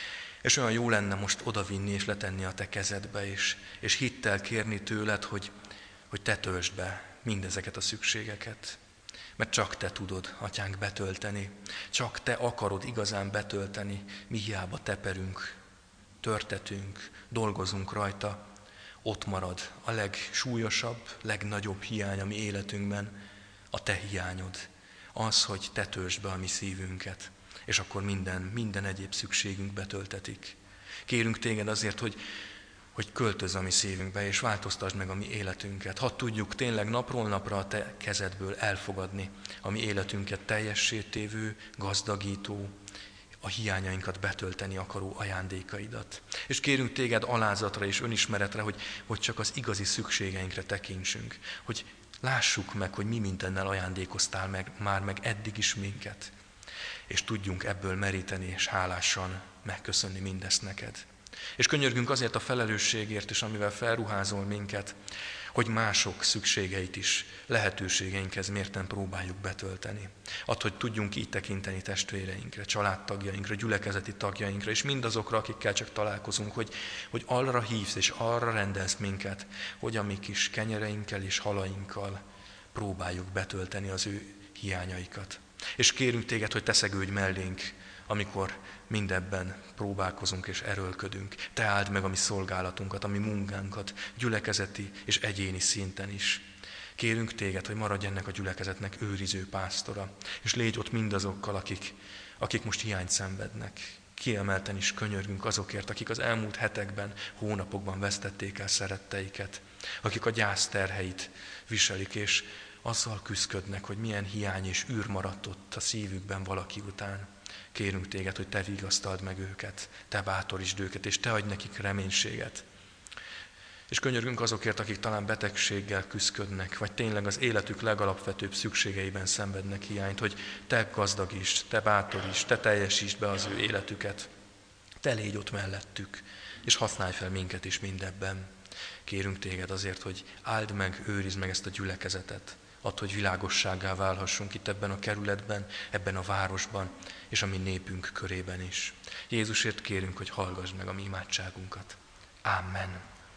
És olyan jó lenne most odavinni és letenni a Te kezedbe, és hittel kérni tőled, hogy Te töltsd be mindezeket a szükségeket. Mert csak Te tudod, Atyánk, betölteni, csak Te akarod igazán betölteni, mi hiába teperünk, törtetünk, dolgozunk rajta, ott marad a legsúlyosabb, legnagyobb hiány a mi életünkben, a Te hiányod. Az, hogy Te töltsd be a mi szívünket, és akkor minden egyéb szükségünk betöltetik. Kérünk Téged azért, hogy költözz a mi szívünkbe, és változtasd meg a mi életünket. Hadd tudjuk tényleg napról napra a Te kezedből elfogadni a mi életünket teljessé tévő, gazdagító, a hiányainkat betölteni akaró ajándékaidat. És kérünk Téged alázatra és önismeretre, hogy csak az igazi szükségeinkre tekintsünk, hogy lássuk meg, hogy mi mindennel ajándékoztál meg eddig is minket, és tudjunk ebből meríteni és hálásan megköszönni mindezt neked. És könyörgünk azért a felelősségért is, amivel felruházol minket, hogy mások szükségeit is lehetőségeinkhez mérten próbáljuk betölteni. Add, hogy tudjunk így tekinteni testvéreinkre, családtagjainkra, gyülekezeti tagjainkra, és mindazokra, akikkel csak találkozunk, hogy arra hívsz és arra rendelsz minket, hogy a mi kis kenyereinkkel és halainkkal próbáljuk betölteni az ő hiányaikat. És kérünk Téged, hogy Te szegődj mellénk, amikor mindebben próbálkozunk és erőlködünk. Te áld meg a mi szolgálatunkat, a mi munkánkat, gyülekezeti és egyéni szinten is. Kérünk Téged, hogy maradj ennek a gyülekezetnek őriző pásztora, és légy ott mindazokkal, akik most hiányt szenvednek. Kiemelten is könyörgünk azokért, akik az elmúlt hetekben, hónapokban vesztették el szeretteiket, akik a gyász terheit viselik, és azzal küszködnek, hogy milyen hiány és űr maradt ott a szívükben valaki után. Kérünk Téged, hogy Te vigasztald meg őket, Te bátorítsd őket, és Te adj nekik reménységet. És könyörgünk azokért, akik talán betegséggel küszködnek, vagy tényleg az életük legalapvetőbb szükségeiben szenvednek hiányt, hogy Te gazdagítsd, Te bátorítsd, Te teljesítsd be az ő életüket. Te légy ott mellettük, és használj fel minket is mindebben. Kérünk Téged azért, hogy áld meg, őrizd meg ezt a gyülekezetet. Add, hogy világossággá válhassunk itt ebben a kerületben, ebben a városban, és a mi népünk körében is. Jézusért kérünk, hogy hallgass meg a mi imádságunkat. Amen.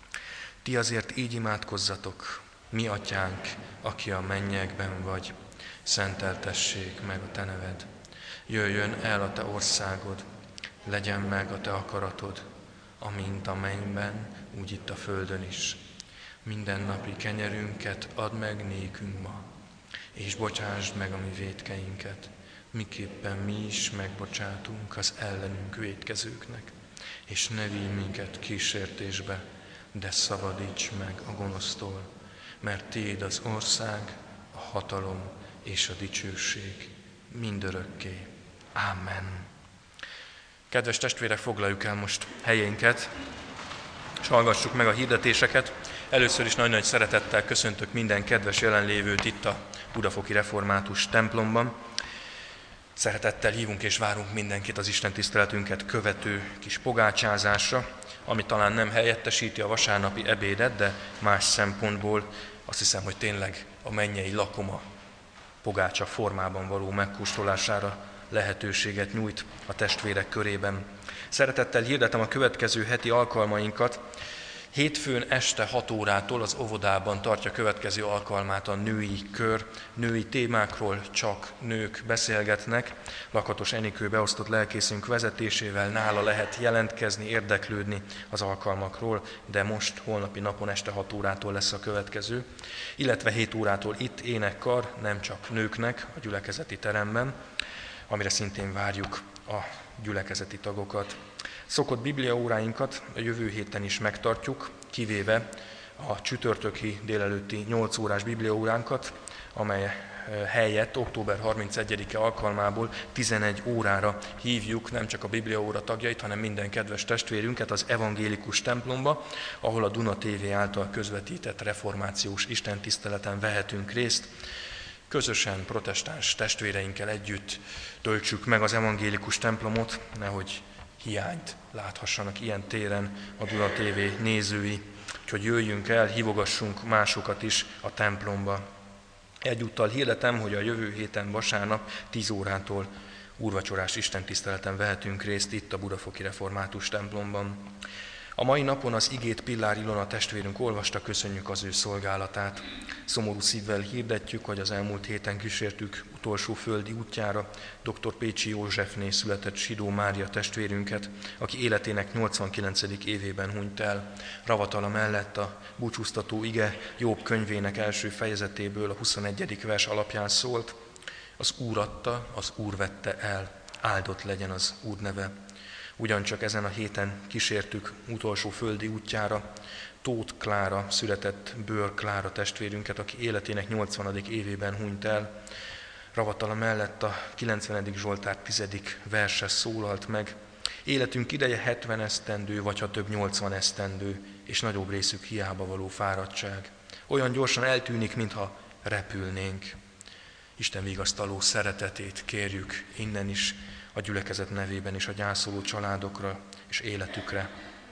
Ti azért így imádkozzatok, mi Atyánk, aki a mennyekben vagy, szenteltessék meg a Te neved. Jöjjön el a Te országod, legyen meg a Te akaratod, amint a mennyben, úgy itt a földön is. Mindennapi kenyerünket add meg nékünk ma, és bocsásd meg a mi vétkeinket, miképpen mi is megbocsátunk az ellenünk vétkezőknek. És ne vigy minket kísértésbe, de szabadíts meg a gonosztól, mert Tiéd az ország, a hatalom és a dicsőség mindörökké. Amen. Kedves testvérek, foglaljuk el most helyénket, és hallgassuk meg a hirdetéseket. Először is nagy-nagy szeretettel köszöntök minden kedves jelenlévőt itt a Budafoki Református templomban. Szeretettel hívunk és várunk mindenkit az Isten tiszteletünket követő kis pogácsázásra, ami talán nem helyettesíti a vasárnapi ebédet, de más szempontból azt hiszem, hogy tényleg a mennyei lakoma pogácsa formában való megkóstolására lehetőséget nyújt a testvérek körében. Szeretettel hirdetem a következő heti alkalmainkat. Hétfőn este 6 órától az óvodában tartja következő alkalmát a női kör. Női témákról csak nők beszélgetnek. Lakatos Enikő beosztott lelkészünk vezetésével nála lehet jelentkezni, érdeklődni az alkalmakról, de most holnapi napon este 6 órától lesz a következő. Illetve 7 órától itt énekkar, nem csak nőknek a gyülekezeti teremben, amire szintén várjuk a gyülekezeti tagokat. Szokott bibliaóráinkat a jövő héten is megtartjuk, kivéve a csütörtöki délelőtti 8 órás bibliaóránkat, amely helyett október 31-e alkalmából 11 órára hívjuk nem csak a bibliaóra tagjait, hanem minden kedves testvérünket az evangélikus templomba, ahol a Duna TV által közvetített reformációs istentiszteleten vehetünk részt. Közösen protestáns testvéreinkkel együtt töltsük meg az evangélikus templomot, nehogy hiányt láthassanak ilyen téren a Duna TV nézői, úgyhogy jöjjünk el, hívogassunk másokat is a templomba. Egyúttal hirdetem, hogy a jövő héten vasárnap 10 órától úrvacsorás istentiszteleten vehetünk részt itt a Budafoki Református templomban. A mai napon az igét Pillár Ilona testvérünk olvasta, köszönjük az ő szolgálatát. Szomorú szívvel hirdetjük, hogy az elmúlt héten kísértük utolsó földi útjára dr. Pécsi Józsefné született Sidó Mária testvérünket, aki életének 89. évében hunyt el. Ravatala mellett a búcsúztató ige Jobb könyvének első fejezetéből a 21. vers alapján szólt: az Úr adta, az Úr vette el, áldott legyen az Úr neve. Ugyancsak ezen a héten kísértük utolsó földi útjára Tóth Klára született Bőr Klára testvérünket, aki életének 80. évében hunyt el. Ravatala mellett a 90. Zsoltár 10. verse szólalt meg: életünk ideje 70 esztendő, vagy ha több 80 esztendő, és nagyobb részük hiába való fáradtság. Olyan gyorsan eltűnik, mintha repülnénk. Isten vigasztaló szeretetét kérjük innen is, a gyülekezet nevében is a gyászoló családokra és életükre.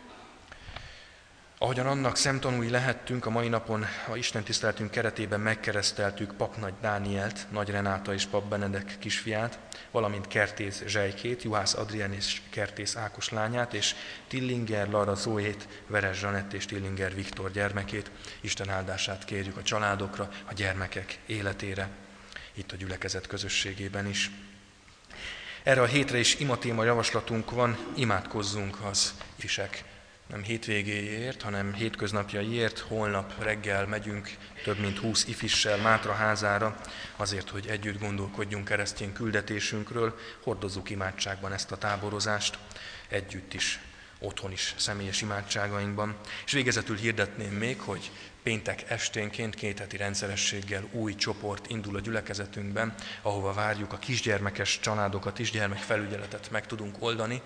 Ahogyan annak szemtanúi lehettünk, a mai napon a istentiszteletünk keretében megkereszteltük Pap Nagy Dánielt, Nagy Renáta és Pap Benedek kisfiát, valamint Kertész Zsejkét, Juhász Adrián és Kertész Ákos lányát, és Tillinger Lara Zoét, Veres Zsanett és Tillinger Viktor gyermekét. Isten áldását kérjük a családokra, a gyermekek életére, itt a gyülekezet közösségében is. Erre a hétre is imatéma javaslatunk van, imádkozzunk az ifisek nem hétvégéért, hanem hétköznapjaiért. Holnap reggel megyünk több mint 20 ifissel Mátraházára, azért, hogy együtt gondolkodjunk keresztény küldetésünkről, hordozzuk imádságban ezt a táborozást, együtt is, otthon is, személyes imádságainkban. És végezetül hirdetném még, hogy péntek esténként 2 heti rendszerességgel új csoport indul a gyülekezetünkben, ahova várjuk a kisgyermekes családokat is, gyermekfelügyeletet meg tudunk oldani.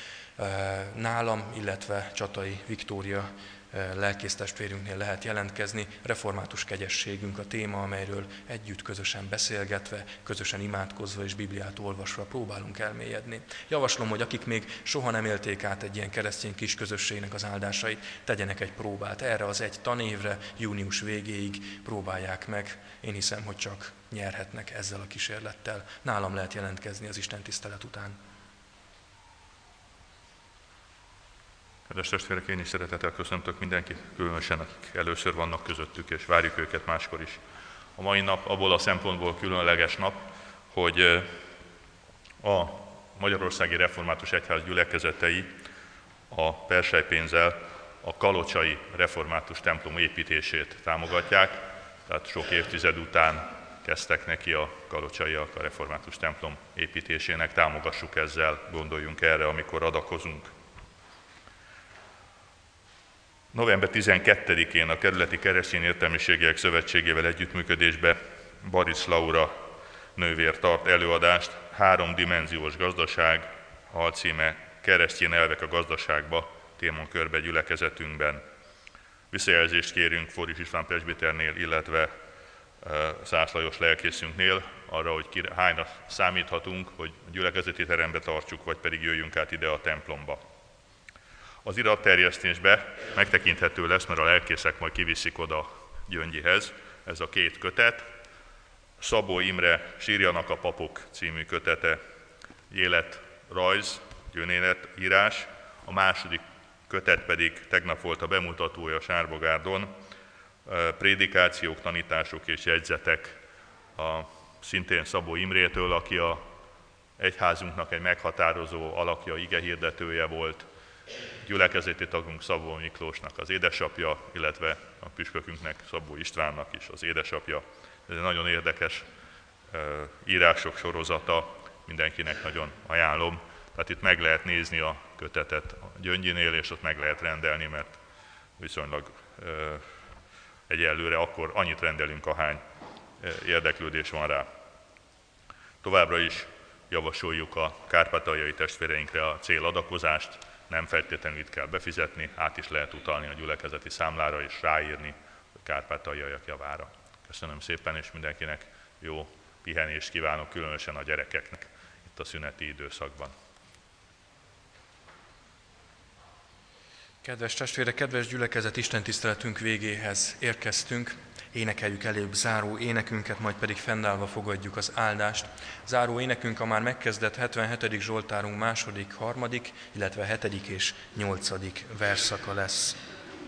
Nálam, illetve Csatai Viktória lelkésztestvérünknél lehet jelentkezni. Református kegyességünk a téma, amelyről együtt közösen beszélgetve, közösen imádkozva és Bibliát olvasva próbálunk elmélyedni. Javaslom, hogy akik még soha nem élték át egy ilyen keresztény kis közösségnek az áldásait, tegyenek egy próbát. Erre az egy tanévre, június végéig próbálják meg. Én hiszem, hogy csak nyerhetnek ezzel a kísérlettel. Nálam lehet jelentkezni az istentisztelet után. Kedves testvérek, én is szeretettel köszöntök mindenkit, különösen akik először vannak közöttük, és várjuk őket máskor is. A mai nap abból a szempontból különleges nap, hogy a Magyarországi Református Egyház gyülekezetei a perselypénzzel a kalocsai református templom építését támogatják, tehát sok évtized után kezdtek neki a kalocsaiak a református templom építésének. Támogassuk ezzel, gondoljunk erre, amikor adakozunk. November 12-én a Kerületi Keresztény Értelmiségiek Szövetségével együttműködésben Baris Laura nővér tart előadást, 3-dimenziós gazdaság, alcíme Keresztény elvek a gazdaságba, témakörbe gyülekezetünkben. Visszajelzést kérünk Forris István presbiternél, illetve Szász Lajos lelkészünknél arra, hogy hányra számíthatunk, hogy a gyülekezeti terembe tartsuk, vagy pedig jöjjünk át ide a templomba. Az iratterjesztésbe megtekinthető lesz, mert a lelkészek majd kiviszik oda Gyöngyihez, ez a 2 kötet. Szabó Imre Sírjanak a papok című kötete, életrajz, gyönéletírás. A második kötet pedig tegnap volt a bemutatója Sárbogárdon, prédikációk, tanítások és jegyzetek szintén Szabó Imrétől, aki a egyházunknak egy meghatározó alakja, igehirdetője volt, gyülekezeti tagunk Szabó Miklósnak az édesapja, illetve a püspökünknek, Szabó Istvánnak is az édesapja. Ez egy nagyon érdekes írások sorozata, mindenkinek nagyon ajánlom. Tehát itt meg lehet nézni a kötetet a Gyöngyinél, és ott meg lehet rendelni, mert viszonylag egyelőre akkor annyit rendelünk, ahány érdeklődés van rá. Továbbra is javasoljuk a kárpátaljai testvéreinkre a céladakozást, nem feltétlenül itt kell befizetni, át is lehet utalni a gyülekezeti számlára és ráírni a kárpátaljaiak javára. Köszönöm szépen, és mindenkinek jó pihenést kívánok, különösen a gyerekeknek itt a szüneti időszakban. Kedves testvérek, kedves gyülekezet, istentiszteletünk végéhez érkeztünk. Énekeljük előbb záró énekünket, majd pedig fennállva fogadjuk az áldást. Záró énekünk a már megkezdett 77. Zsoltárunk 2., 3., illetve 7. és 8. versszaka lesz.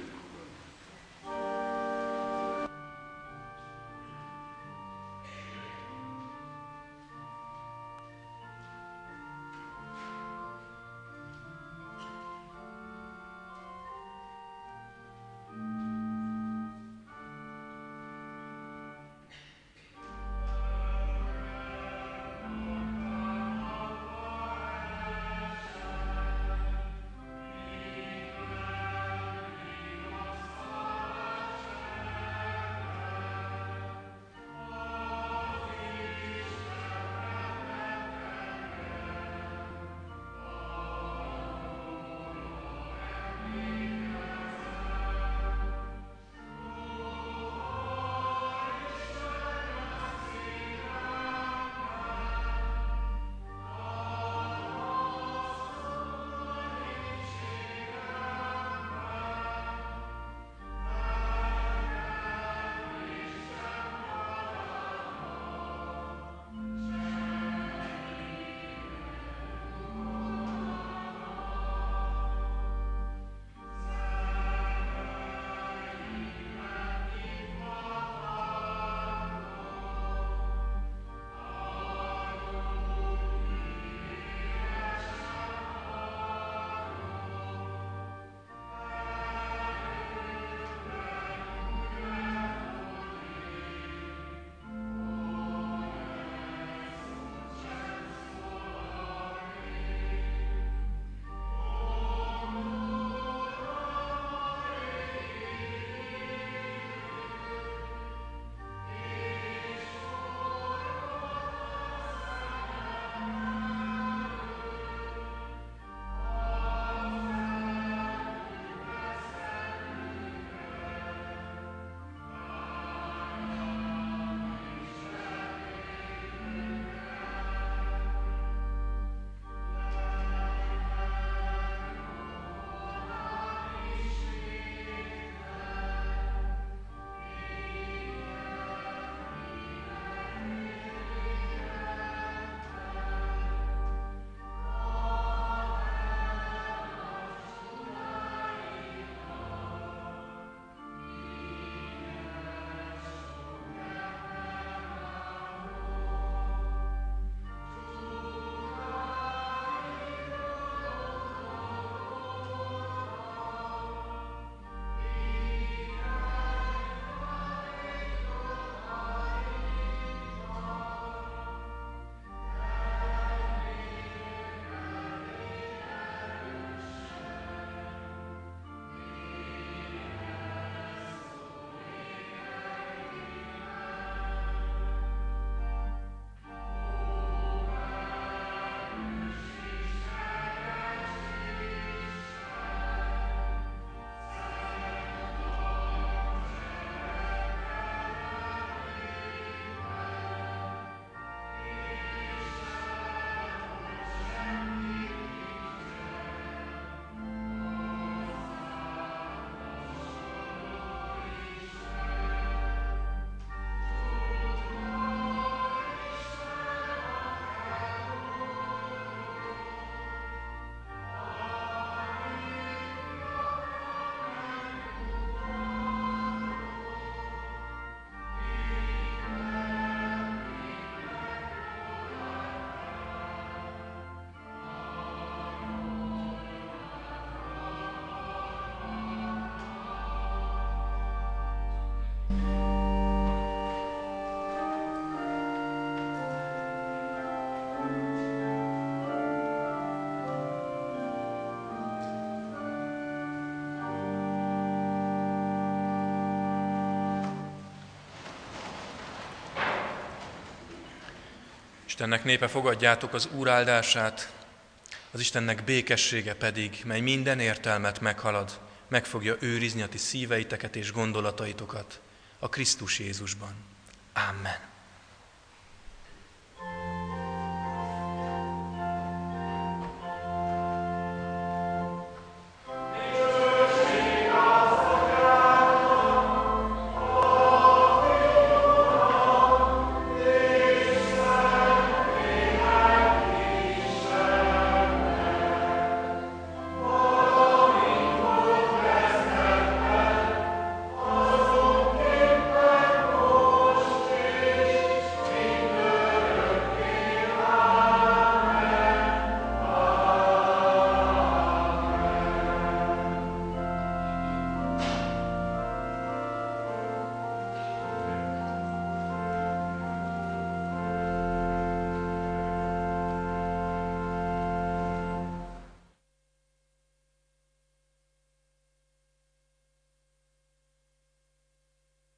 Istennek népe, fogadjátok az Úr áldását, az Istennek békessége pedig, mely minden értelmet meghalad, meg fogja őrizni a ti szíveiteket és gondolataitokat a Krisztus Jézusban. Amen.